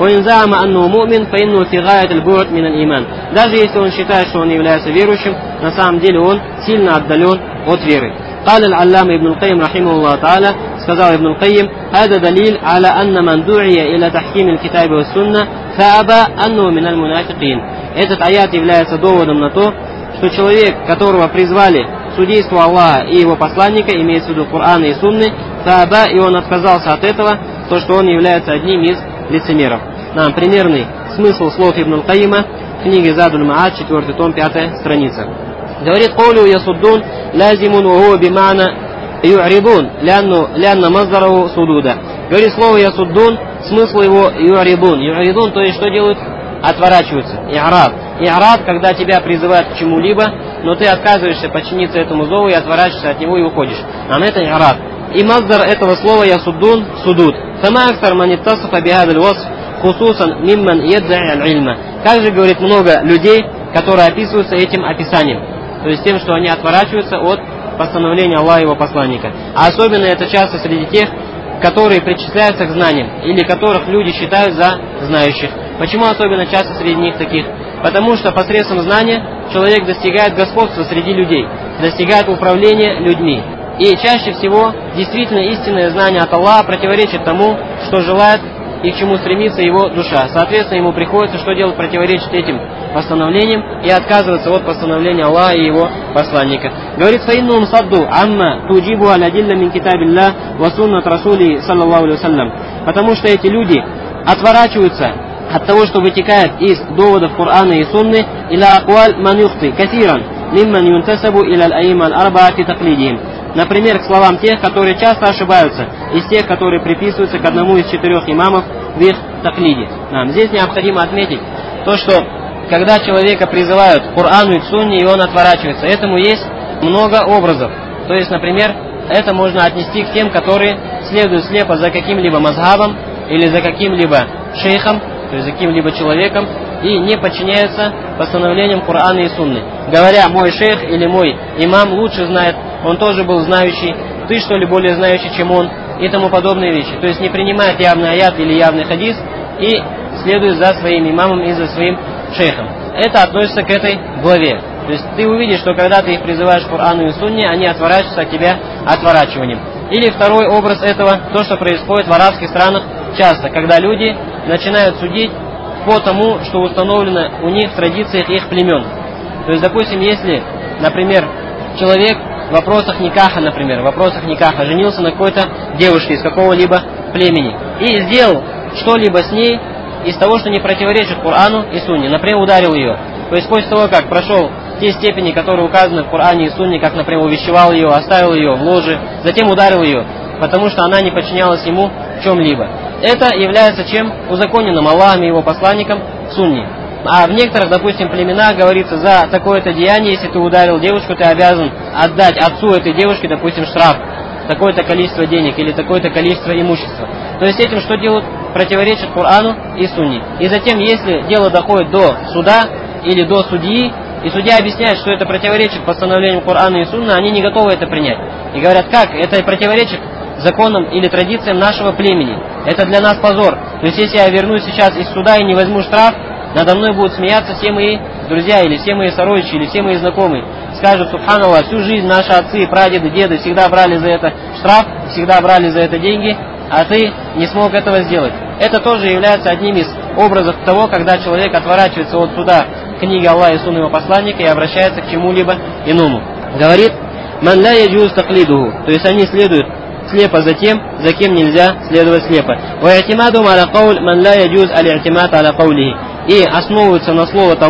даже если он считает, что он является верующим, на самом деле он сильно отдален от веры. قال العلامة ابن القيم رحمه الله تعالى, сказал Ибн Аль-Кайим: هذا دليل على أن من دعي إلى تحكيم الكتاب والسنة فأبى أنه من المنافقين. Этот аят является доводом на то, что человек, которого призвали к судейству Аллаха и его посланника, имеется в виду Корана и Сунны, фааба, и он отказался от этого, то, что он является одним из лицемеров. Нам примерный смысл слов Ибн Аль-Кайима в книге Задуль Ма'ад, четвертый том, пятая страница. Говорит: «Каулю ясуддун лазимун вахуа бимана ю'ридун, лянна маздараху судуда». Говорит, слово ясуддун, смысл его ю'ридун. Ю'ридун, то есть что делают? Отворачиваются. И'рад. И'рад, когда тебя призывают к чему-либо, но ты отказываешься подчиниться этому зову и отворачиваешься от него и уходишь. А это и'рад. И маздар этого слова ясуддун судуд. Сама актар маниттасафа бихадаль васф хусусан мимман ядда'i аль-ильма. Как же, говорит, много людей, которые описываются этим описанием. То есть тем, что они отворачиваются от постановления Аллаха и его посланника. А особенно это часто среди тех, которые причисляются к знаниям, или которых люди считают за знающих. Почему особенно часто среди них таких? Потому что посредством знания человек достигает господства среди людей, достигает управления людьми. И чаще всего действительно истинное знание от Аллаха противоречит тому, что желает и к чему стремится его душа. Соответственно, ему приходится что делать? Противоречить этим постановлениям и отказываться от постановления Аллаха и его посланника. Говорит: «Фаиннум садду амма туджибу аль-адилля мин китабилля ва суннат расули саллаллаху алейхи вассалям». Потому что эти люди отворачиваются от того, что вытекает из доводов Корана и Сунны, иля акваль ман юхти касиран мимман юнтасабу иля аль-аимма аль-арбаа фи таклидихим. Например, к словам тех, которые часто ошибаются, из тех, которые приписываются к одному из четырех имамов в их таклиде. Нам здесь необходимо отметить то, что когда человека призывают к Корану и к Сунне, и он отворачивается, этому есть много образов. То есть, например, это можно отнести к тем, которые следуют слепо за каким-либо мазхабом или за каким-либо шейхом, то есть за каким-либо человеком, и не подчиняются постановлениям Корана и Сунны. Говоря: мой шейх или мой имам лучше знает, он тоже был знающий, ты что ли более знающий, чем он, и тому подобные вещи. То есть не принимает явный аят или явный хадис и следует за своим имамом и за своим шейхом. Это относится к этой главе. То есть ты увидишь, что когда ты их призываешь к Корану и Сунне, они отворачиваются от тебя отворачиванием. Или второй образ этого, то, что происходит в арабских странах часто, когда люди начинают судить по тому, что установлено у них в традициях их племен. То есть, допустим, если, например, человек в вопросах никаха, например, в вопросах никаха женился на какой-то девушке из какого-либо племени и сделал что-либо с ней из того, что не противоречит Корану и Сунне, например, ударил ее. То есть после того, как прошел те степени, которые указаны в Коране и Сунне, как, например, увещевал ее, оставил ее в ложе, затем ударил ее, потому что она не подчинялась ему в чем-либо. Это является чем? Узаконенным Аллахом и его посланником в Сунне. А в некоторых, допустим, племенах говорится: за такое-то деяние, если ты ударил девушку, ты обязан отдать отцу этой девушки, допустим, штраф, такое-то количество денег или такое-то количество имущества. То есть этим что делают? Противоречит Корану и Сунне. И затем, если дело доходит до суда или до судьи, и судья объясняет, что это противоречит постановлению Корана и Сунны, они не готовы это принять. И говорят: как? Это противоречит законам или традициям нашего племени. Это для нас позор. То есть если я вернусь сейчас из суда и не возьму штраф, надо мной будут смеяться все мои друзья, или все мои сородичи, или все мои знакомые. Скажут: субханаллах, всю жизнь наши отцы, прадеды, деды всегда брали за это штраф, всегда брали за это деньги, а ты не смог этого сделать. Это тоже является одним из образов того, когда человек отворачивается от суда книги Аллаха и Сунны его посланника и обращается к чему-либо иному. Говорит: «Ман ла яджуз таклидуху», то есть они следуют слепо за тем, за кем нельзя следовать слепо. «Ва и'тимадум аля кауль ман ла яджуз аль-и'тимад аля каулихи», и основываются на слово того,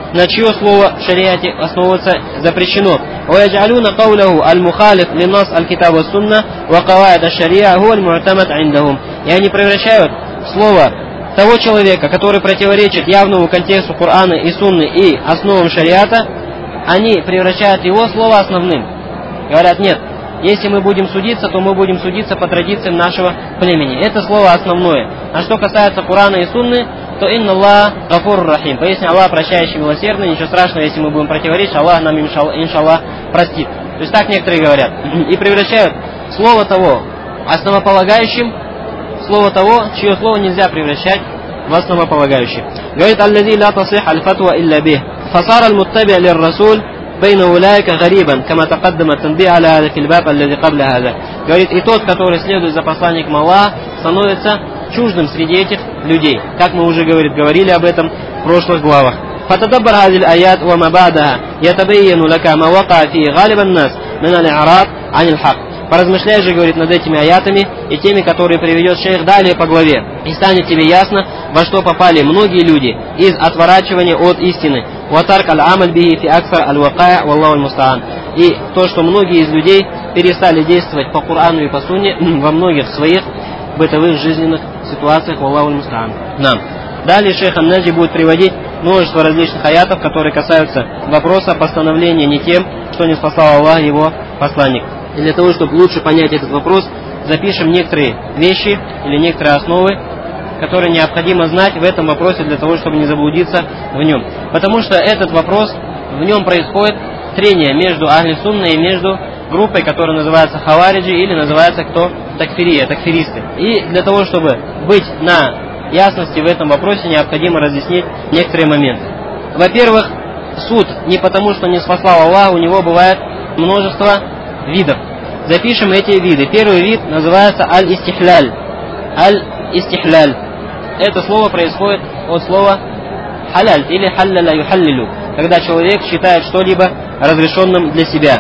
на чье слово в шариате основываться запрещено. ويجعلون قوله المخالف لنص الكتاب والسنة وقواعد الشريعة هو المعتمد عندهم. И они превращают слово того человека, который противоречит явному контексту Корана и Сунны и основам шариата, они превращают его слово основным. Говорят, нет, если мы будем судиться, то мы будем судиться по традициям нашего племени. Это слово основное. А что касается Корана и Сунны, то инна Аллах гафур рахим. Поясни, Аллах прощающий, милосердный, ничего страшного, если мы будем противоречить, Аллах нам иншаллах простит. То есть так некоторые говорят. И превращают слово того основополагающим, слово того, чье слово нельзя превращать в основополагающее. Говорит, аллази ла тасих аль-фатва илля бих. Фасар аль-муттаби' лир-расуль бейна улайка гарибан, кама тақаддама танби аля хада фильбаб аллази кабля хада. Говорит, и тот, который следует за посланником Аллаха, становится чуждым среди этих людей. Как мы уже говорит, говорили об этом в прошлых главах. فتدبر هذه الآيات وما بعدها يتبين لك ما وقع في غالب الناس من الإعراض عن الحق. Поразмышляй же, говорит, над этими аятами и теми, которые приведет шейх далее по главе. И станет тебе ясно, во что попали многие люди из отворачивания от истины. وَتَرْكَ الْعَمَلْ بِهِ فِي أَكْثَرِ الْوَقَائِعِ وَاللَّهُ الْمُسْتَعَانُ. И то, что многие из людей перестали действовать по Корану и по Сунне во многих своих бытовых жизненных ситуациях. Аллаху аль-мустаан. Нам. Далее шейх Ан-Наджи будет приводить множество различных аятов, которые касаются вопроса постановления не тем, что не спасал Аллах его посланник. И для того, чтобы лучше понять этот вопрос, запишем некоторые вещи или некоторые основы, которые необходимо знать в этом вопросе для того, чтобы не заблудиться в нем. Потому что этот вопрос, в нем происходит трение между Ахли Сунной и между группой, которая называется Хавариджи или называется кто? Такфирия, такфиристы. И для того, чтобы быть на ясности в этом вопросе, необходимо разъяснить некоторые моменты. Во-первых, суд не потому, что не спасал Аллах, у него бывает множество видов. Запишем эти виды. Первый вид называется аль-истихляль. Аль-истихляль. Это слово происходит от слова халяль или халляля юхаллилю, когда человек считает что-либо разрешенным для себя.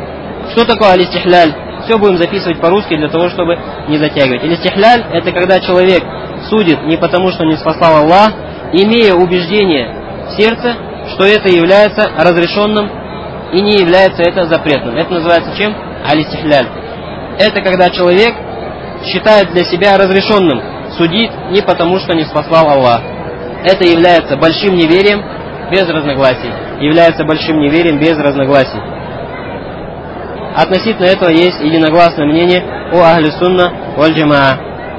Что такое аль-истихляль? Все будем записывать по-русски для того, чтобы не затягивать. Аль-истихляль – это когда человек судит не потому, что не спасал Аллах, имея убеждение в сердце, что это является разрешенным и не является это запретным. Это называется чем? Аль-истихляль. Это когда человек считает для себя разрешенным судить не потому, что не спасал Аллах. Это является большим неверием без разногласий. Является большим неверием без разногласий. Относительно этого есть единогласное мнение о Ахли Сунна валь Джамаа.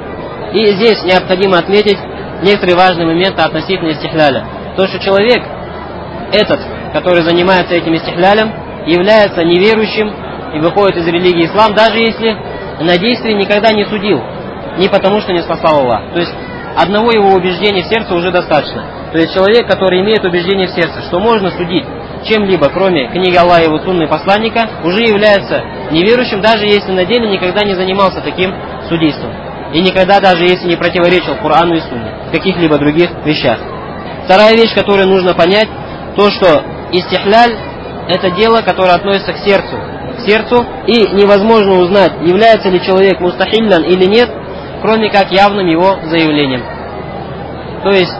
И здесь необходимо отметить некоторые важные моменты относительно истихляля. То, что человек этот, который занимается этим истихлялем, является неверующим и выходит из религии ислам, даже если на действие никогда не судил, не потому что не спасал Аллах. То есть одного его убеждения в сердце уже достаточно. То есть человек, который имеет убеждение в сердце, что можно судить чем-либо, кроме книги Аллаха и его сунны посланника, уже является неверующим, даже если на деле никогда не занимался таким судейством. И никогда даже если не противоречил Корану и Сунне в каких-либо других вещах. Вторая вещь, которую нужно понять, то, что истихляль – это дело, которое относится к сердцу. К сердцу, и невозможно узнать, является ли человек мустахиллян или нет, кроме как явным его заявлением. То есть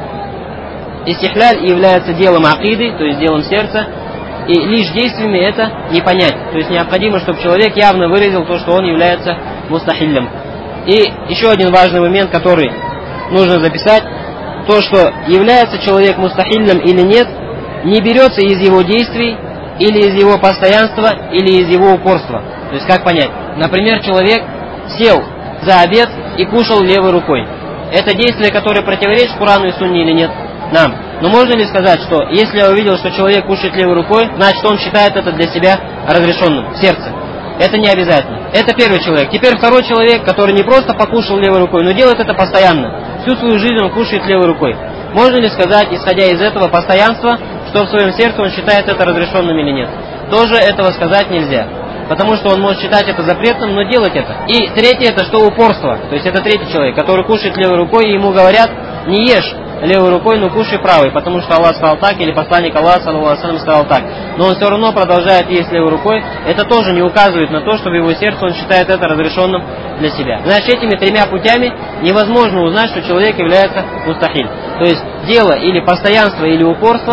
истихляль является делом акиды, то есть делом сердца, и лишь действиями это не понять. То есть необходимо, чтобы человек явно выразил то, что он является мустахиллем. И еще один важный момент, который нужно записать, то, что является человек мустахиллем или нет, не берется из его действий, или из его постоянства, или из его упорства. То есть как понять? Например, человек сел за обед и кушал левой рукой. Это действие, которое противоречит Корану и Сунне или нет? Нам. Но можно ли сказать, что если я увидел, что человек кушает левой рукой, значит он считает это для себя разрешенным в сердце? Это не обязательно. Это первый человек. Теперь второй человек, который не просто покушал левой рукой, но делает это постоянно. Всю свою жизнь он кушает левой рукой. Можно ли сказать, исходя из этого постоянства, что в своем сердце он считает это разрешенным или нет? Тоже этого сказать нельзя. Потому что он может считать это запретным, но делать это. И третье, это что упорство. То есть это третий человек, который кушает левой рукой, и ему говорят, не ешь левой рукой, но кушай правой, потому что Аллах сказал так, или посланник Аллаха, саллаллаху алейхи ва саллям, сказал так. Но он все равно продолжает есть левой рукой. Это тоже не указывает на то, что в его сердце он считает это разрешенным для себя. Значит, этими тремя путями невозможно узнать, что человек является мустахиль. То есть дело или постоянство, или упорство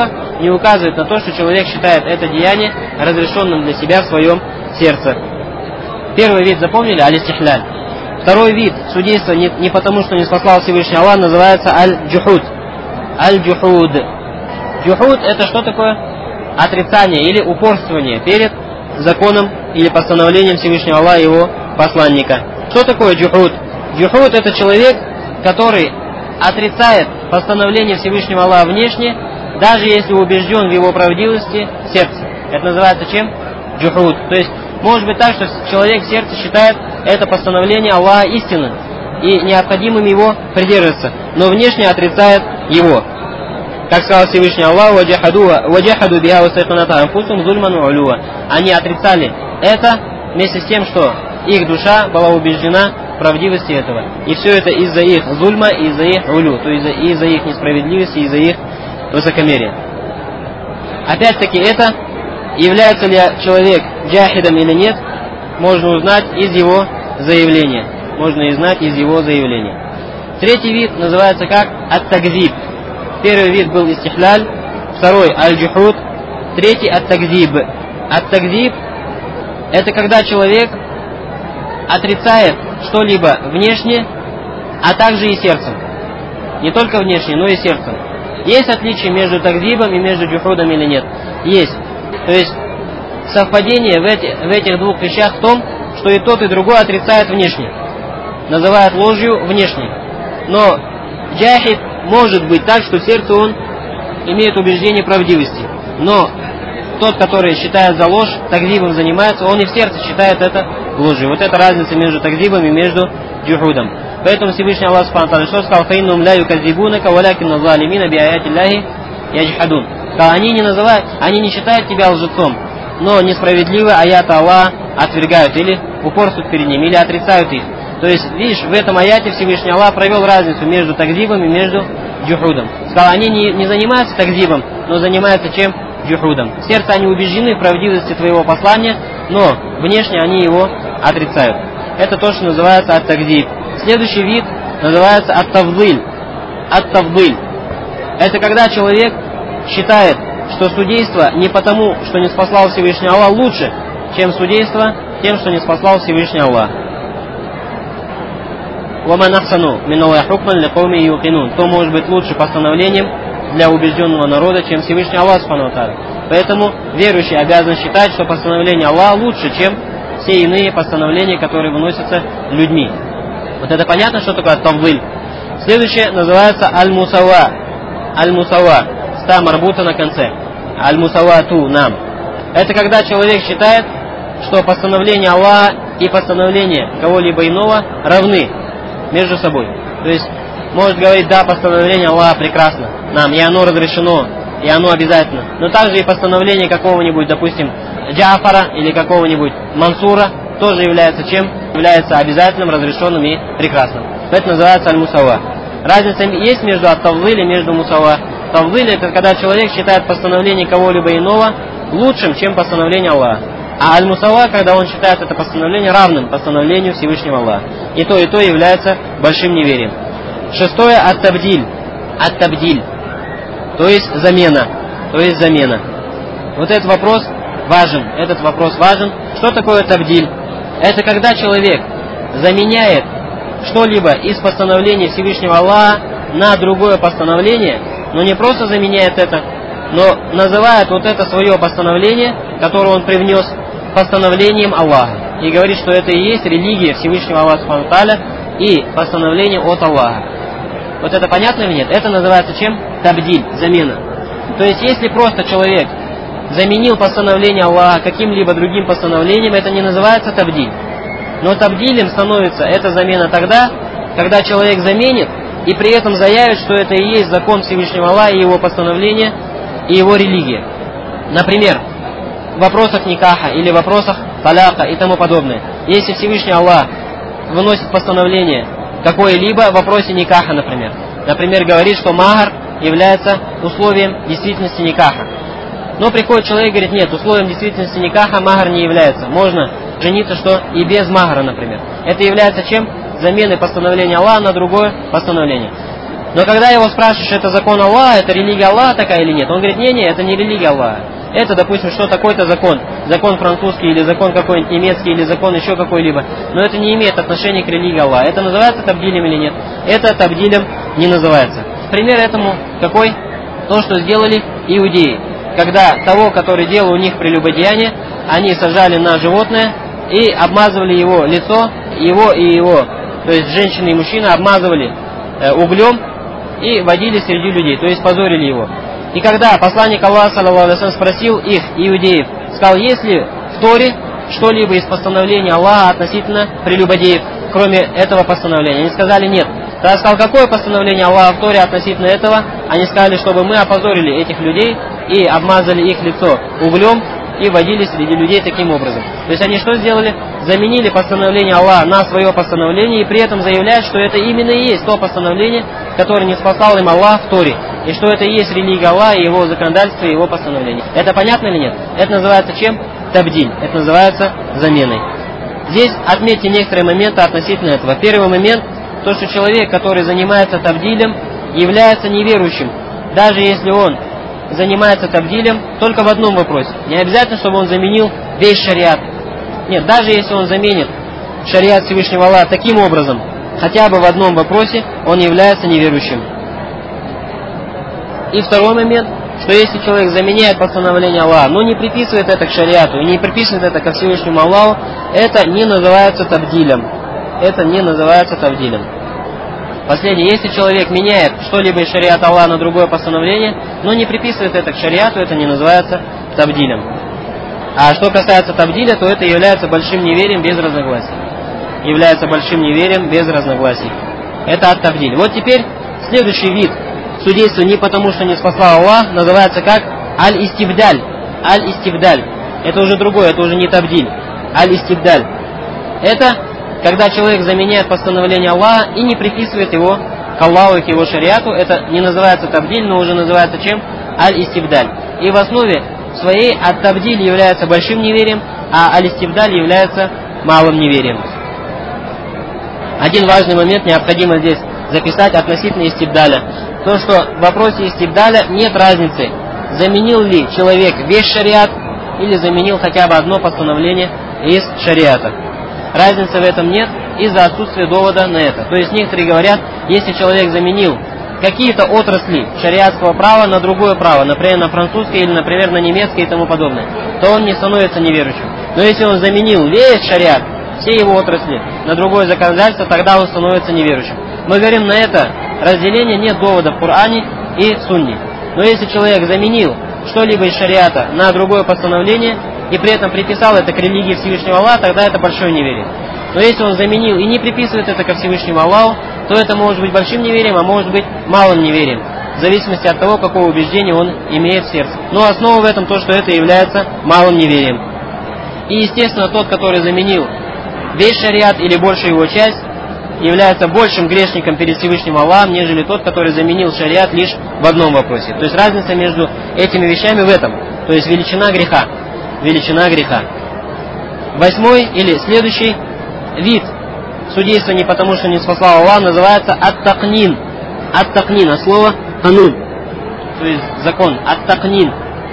не указывает на то, что человек считает это деяние разрешенным для себя в своем сердце. Первый вид запомнили? Аль-истихляль. Второй вид судейства не, не потому, что не спаслал Всевышний Аллах, называется аль-джухуд. Аль-джухуд. Джухуд — это что такое? Отрицание или упорствование перед законом или постановлением Всевышнего Аллаха и его посланника. Что такое джухуд? Джухуд — это человек, который отрицает постановление Всевышнего Аллаха внешне, даже если убежден в его правдивости в сердце. Это называется чем? Джухуд. То есть может быть так, что человек в сердце считает это постановление Аллаха истинным и необходимым его придерживаться, но внешне отрицает его. Как сказал Всевышний Аллах: «Ваджахаду биха вастайканата анфусухум зульман ва улюва». Они отрицали это вместе с тем, что их душа была убеждена в правдивости этого. И все это из-за их зульма, из-за их улю, то есть из-за их несправедливости, из-за их высокомерия. Опять-таки, это является ли человек джахидом или нет, можно узнать из его заявления. Можно узнать из его заявления. Третий вид называется как ат-такзиб. Первый вид был истихляль, второй аль-джухуд, третий ат-такзиб. Ат-такзиб — это когда человек отрицает что-либо внешне, а также и сердцем. Не только внешне, но и сердцем. Есть отличие между такзибом и между джухудом или нет? Есть. То есть совпадение в, эти, в этих двух вещах в том, что и тот, и другой отрицает внешне, называют ложью внешне. Но джахид может быть так, что в сердце он имеет убеждение правдивости. Но тот, который считает за ложь, такзибом занимается, он и в сердце считает это ложью. Вот это разница между такзибом и между джухудом. Поэтому Всевышний Аллах Субхану ва Тааля что сказал: «Фаиннум ля юказзибунака валякинна залимина би аяти Аллахи яджхадун». Они не называют, они не считают тебя лжецом, но несправедливо аяты Аллаха отвергают или упорствуют перед ними, или отрицают их. То есть, видишь, в этом аяте Всевышний Аллах провел разницу между такзибом и между джухудом. Сказал, они не, не занимаются такзибом, но занимаются чем? Джухудом. В сердце они убеждены в правдивости твоего послания, но внешне они его отрицают. Это то, что называется ат-такзиб. Следующий вид называется ат-тавдиль. Ат-тавдиль. Это когда человек считает, что судейство не потому, что не спаслал Всевышний Аллах, лучше, чем судейство тем, что не спаслал Всевышний Аллах. وَمَنْ أَحْسَنُ مِنَ اللَّهِ حُكْمًا لِقَوْمٍ يُوقِنُونَ. То может быть лучше постановлением для убежденного народа, чем Всевышний Аллах Субхану ва Тааля. Поэтому верующий обязан считать, что постановление Аллаха лучше, чем все иные постановления, которые выносятся людьми. Вот это понятно, что такое ат-тавдиль. Следующее называется аль-мусава. Аль-мусава. Ста марбута на конце. Аль-мусавату нам. Это когда человек считает, что постановление Аллаха и постановление кого-либо иного равны между собой. То есть может говорить, да, постановление Аллаха прекрасно нам, и оно разрешено, и оно обязательно. Но также и постановление какого-нибудь, допустим, Джафара или какого-нибудь Мансура тоже является чем? Является обязательным, разрешенным и прекрасным. Это называется аль-мусава. Разница есть между ат-тавдиль и между мусава. Тавдиль — это когда человек считает постановление кого-либо иного лучшим, чем постановление Аллаха. А аль-мусава, когда он считает это постановление равным постановлению Всевышнего Аллаха. И то, и то является большим неверием. Шестое — ат-табдиль. Ат-табдиль. То есть замена. То есть замена. Вот этот вопрос важен. Этот вопрос важен. Что такое табдиль? Это когда человек заменяет что-либо из постановления Всевышнего Аллаха на другое постановление, но не просто заменяет это, но называет вот это свое постановление, которое он привнес, постановлением Аллаха. И говорит, что это и есть религия Всевышнего Аллаха Субхану ва Тааля и постановление от Аллаха. Вот это понятно или нет? Это называется чем? Табдиль, замена. То есть, если просто человек заменил постановление Аллаха каким-либо другим постановлением, это не называется табдиль. Но табдилем становится эта замена тогда, когда человек заменит и при этом заявит, что это и есть закон Всевышнего Аллаха и его постановление, и его религия. Например, в вопросах никаха или в вопросах таляка и тому подобное. Если Всевышний Аллах выносит постановление какое-либо в вопросе никаха, например. Например, говорит, что махар является условием действительности никаха. Но приходит человек и говорит, нет, условием действительности никаха махар не является. Можно жениться, что и без махара, например. Это является чем? Заменой постановления Аллаха на другое постановление. Но когда его спрашиваешь, это закон Аллаха, это религия Аллаха такая или нет, он говорит, не-не, это не религия Аллаха. Это, допустим, что такой-то закон, закон французский, или закон какой-нибудь немецкий, или закон еще какой-либо. Но это не имеет отношения к религии Аллаха. Это называется табдилем или нет? Это табдилем не называется. Пример этому какой? То, что сделали иудеи. Когда того, который делал у них прелюбодеяние, они сажали на животное и обмазывали его лицо, его и его, то есть женщины и мужчина обмазывали э, углем и водили среди людей, то есть позорили его. И когда посланник Аллаха, саллаллаху алейхи ва саллям, спросил их, иудеев, сказал, есть ли в Торе что-либо из постановления Аллаха относительно прелюбодеев, кроме этого постановления? Они сказали нет. Тогда сказал, какое постановление Аллаха в Торе относительно этого? Они сказали, чтобы мы опозорили этих людей и обмазали их лицо углем и водили среди людей таким образом. То есть они что сделали? Заменили постановление Аллаха на свое постановление и при этом заявляют, что это именно и есть то постановление, которое не спасал им Аллах в Торе. И что это и есть религия Аллаха, и его законодательство, и его постановление. Это понятно или нет? Это называется чем? Табдиль. Это называется заменой. Здесь отметьте некоторые моменты относительно этого. Первый момент, то, что человек, который занимается табдилем, является неверующим, даже если он занимается табдилем только в одном вопросе. Не обязательно, чтобы он заменил весь шариат. Нет, даже если он заменит шариат Всевышнего Аллаха таким образом, хотя бы в одном вопросе, он является неверующим. И второй момент, что если человек заменяет постановление Аллаха, но не приписывает это к шариату и не приписывает это ко Всевышнему Аллаху, это не называется табдилем. Это не называется табдилем. Последнее, если человек меняет что-либо из шариата Аллаха на другое постановление, но не приписывает это к шариату, это не называется табдилем. А что касается табдиля, то это является большим неверием без разногласий. Является большим неверием без разногласий. Это от табдиля. Вот теперь следующий вид судейства не потому, что не спасал Аллах, называется как аль-истибдаль. Аль-истибдаль. Это уже другое, это уже не табдиль. Аль-истибдаль. Это когда человек заменяет постановление Аллаха и не приписывает его к Аллаху и к его шариату. Это не называется табдиль, но уже называется чем? Аль-истибдаль. И в основе своей ат-табдиль является большим неверием, а аль-истибдаль является малым неверием. Один важный момент необходимо здесь записать относительно истибдаля. То, что в вопросе истибдаля нет разницы, заменил ли человек весь шариат или заменил хотя бы одно постановление из шариата. Разницы в этом нет из-за отсутствия довода на это. То есть некоторые говорят, если человек заменил какие-то отрасли шариатского права на другое право, например, на французское или, например, на немецкое и тому подобное, то он не становится неверующим. Но если он заменил весь шариат, все его отрасли, на другое законодательство, тогда он становится неверующим. Мы говорим, на это разделение нет довода в Коране и Сунне. Но если человек заменил что-либо из шариата на другое постановление и при этом приписал это к религии Всевышнего Аллаха, тогда это большое неверие. Но если он заменил и не приписывает это ко Всевышнему Аллаху, то это может быть большим неверием, а может быть малым неверием, в зависимости от того, какого убеждения он имеет в сердце. Но основа в этом то, что это является малым неверием. И естественно, тот, который заменил весь шариат или большую его часть, является большим грешником перед Всевышним Аллахом, нежели тот, который заменил шариат лишь в одном вопросе. То есть разница между этими вещами в этом. То есть величина греха. Величина греха. Восьмой или следующий вид судейства не потому, что не спасал Аллах, называется ат-такнин. Ат-такнин, а слово канун. То есть закон. Ат-такнин.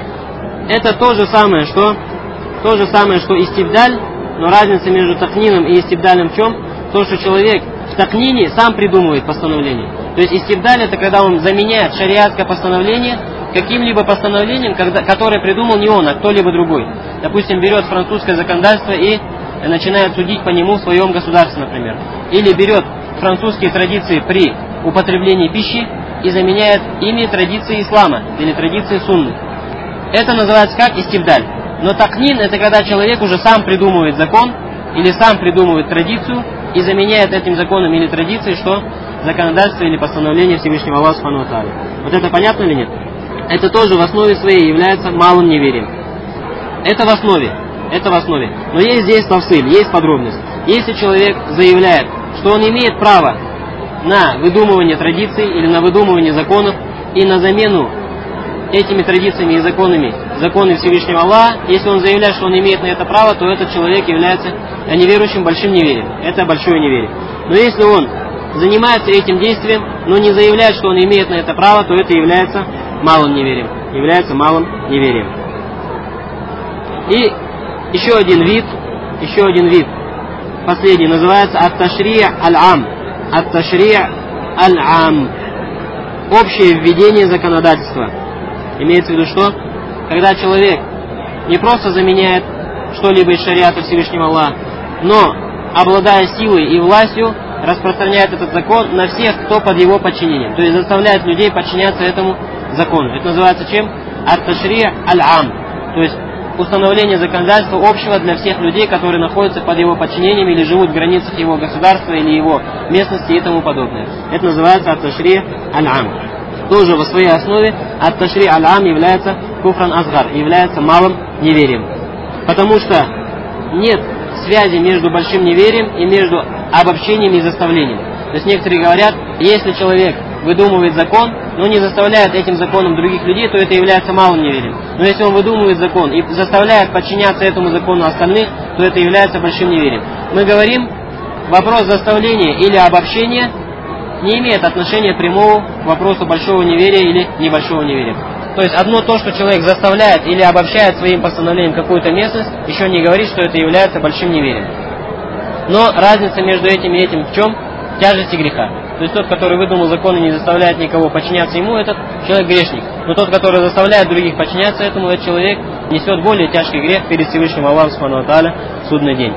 Это то же самое, что то же самое, что истибдаль, но разница между такнином и истибдалем в чем? То, что человек в такнине сам придумывает постановление. То есть истибдаль — это когда он заменяет шариатское постановление каким-либо постановлением, когда, которое придумал не он, а кто-либо другой. Допустим, берет французское законодательство и начинает судить по нему в своем государстве, например. Или берет французские традиции при употреблении пищи и заменяет ими традиции ислама или традиции сунны. Это называется как истибдаль. Но такнин — это когда человек уже сам придумывает закон или сам придумывает традицию и заменяет этим законом или традицией, что законодательство или постановление Всевышнего Аллаха Субхану ва Тааля. Вот это понятно или нет? Это тоже в основе своей является малым неверием. Это в основе. Это в основе. Но есть здесь тавсиль, есть подробность. Если человек заявляет, что он имеет право на выдумывание традиций или на выдумывание законов и на замену этими традициями и законами законы Всевышнего Аллаха, если он заявляет, что он имеет на это право, то этот человек является неверующим большим неверием. Это большое неверие. Но если он занимается этим действием, но не заявляет, что он имеет на это право, то это является малым неверием. Является малым неверием. И еще один вид, еще один вид, последний, называется ат-ташри' аль-ам. Ат-ташри' аль-ам. Общее введение законодательства. Имеется в виду что? Когда человек не просто заменяет что-либо из шариата Всевышнего Аллаха, но, обладая силой и властью, распространяет этот закон на всех, кто под его подчинением. То есть заставляет людей подчиняться этому закону. Это называется чем? Ат-ташри' аль-ам. То есть установление законодательства общего для всех людей, которые находятся под его подчинением или живут в границах его государства или его местности и тому подобное. Это называется ат-ташри' аль-ам. Тоже во своей основе ат-ташри' аль-ам является куфран асгар, является малым неверием. Потому что нет связи между большим неверием и между обобщением и заставлением. То есть некоторые говорят, если человек выдумывает закон, но не заставляет этим законом других людей, то это является малым неверием. Но если он выдумывает закон и заставляет подчиняться этому закону остальных, то это является большим неверием. Мы говорим, вопрос заставления или обобщения не имеет отношения прямого к вопросу большого неверия или небольшого неверия. То есть одно то, что человек заставляет или обобщает своим постановлением какую-то местность, еще не говорит, что это является большим неверием. Но разница между этим и этим в чем? В тяжести греха. То есть тот, который выдумал закон и не заставляет никого подчиняться ему, этот человек грешник. Но тот, который заставляет других подчиняться этому, этот человек несет более тяжкий грех перед Всевышним Аллахом Субхану ва Тааля в судный день.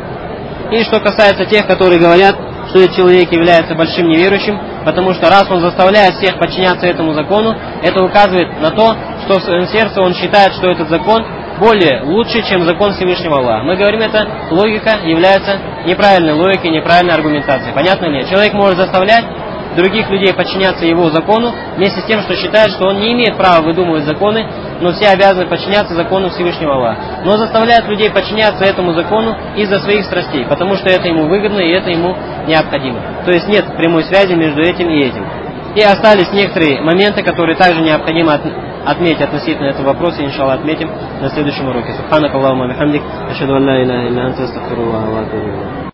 И что касается тех, которые говорят, что этот человек является большим неверующим, потому что раз он заставляет всех подчиняться этому закону, это указывает на то, что в своем сердце он считает, что этот закон более лучше, чем закон Всевышнего Аллаха. Мы говорим, эта логика является неправильной логикой, неправильной аргументацией. Понятно ли? Человек может заставлять других людей подчиняться его закону, вместе с тем, что считает, что он не имеет права выдумывать законы, но все обязаны подчиняться закону Всевышнего Аллаха. Но заставляет людей подчиняться этому закону из-за своих страстей, потому что это ему выгодно и это ему необходимо. То есть нет прямой связи между этим и этим. И остались некоторые моменты, которые также необходимо от, отметить относительно этого вопроса, иншаллах, отметим на следующем уроке. Субханак Аллахумма бихамдик, ашхаду ан ла иляха илля анта, астагфирука ва атубу илейк.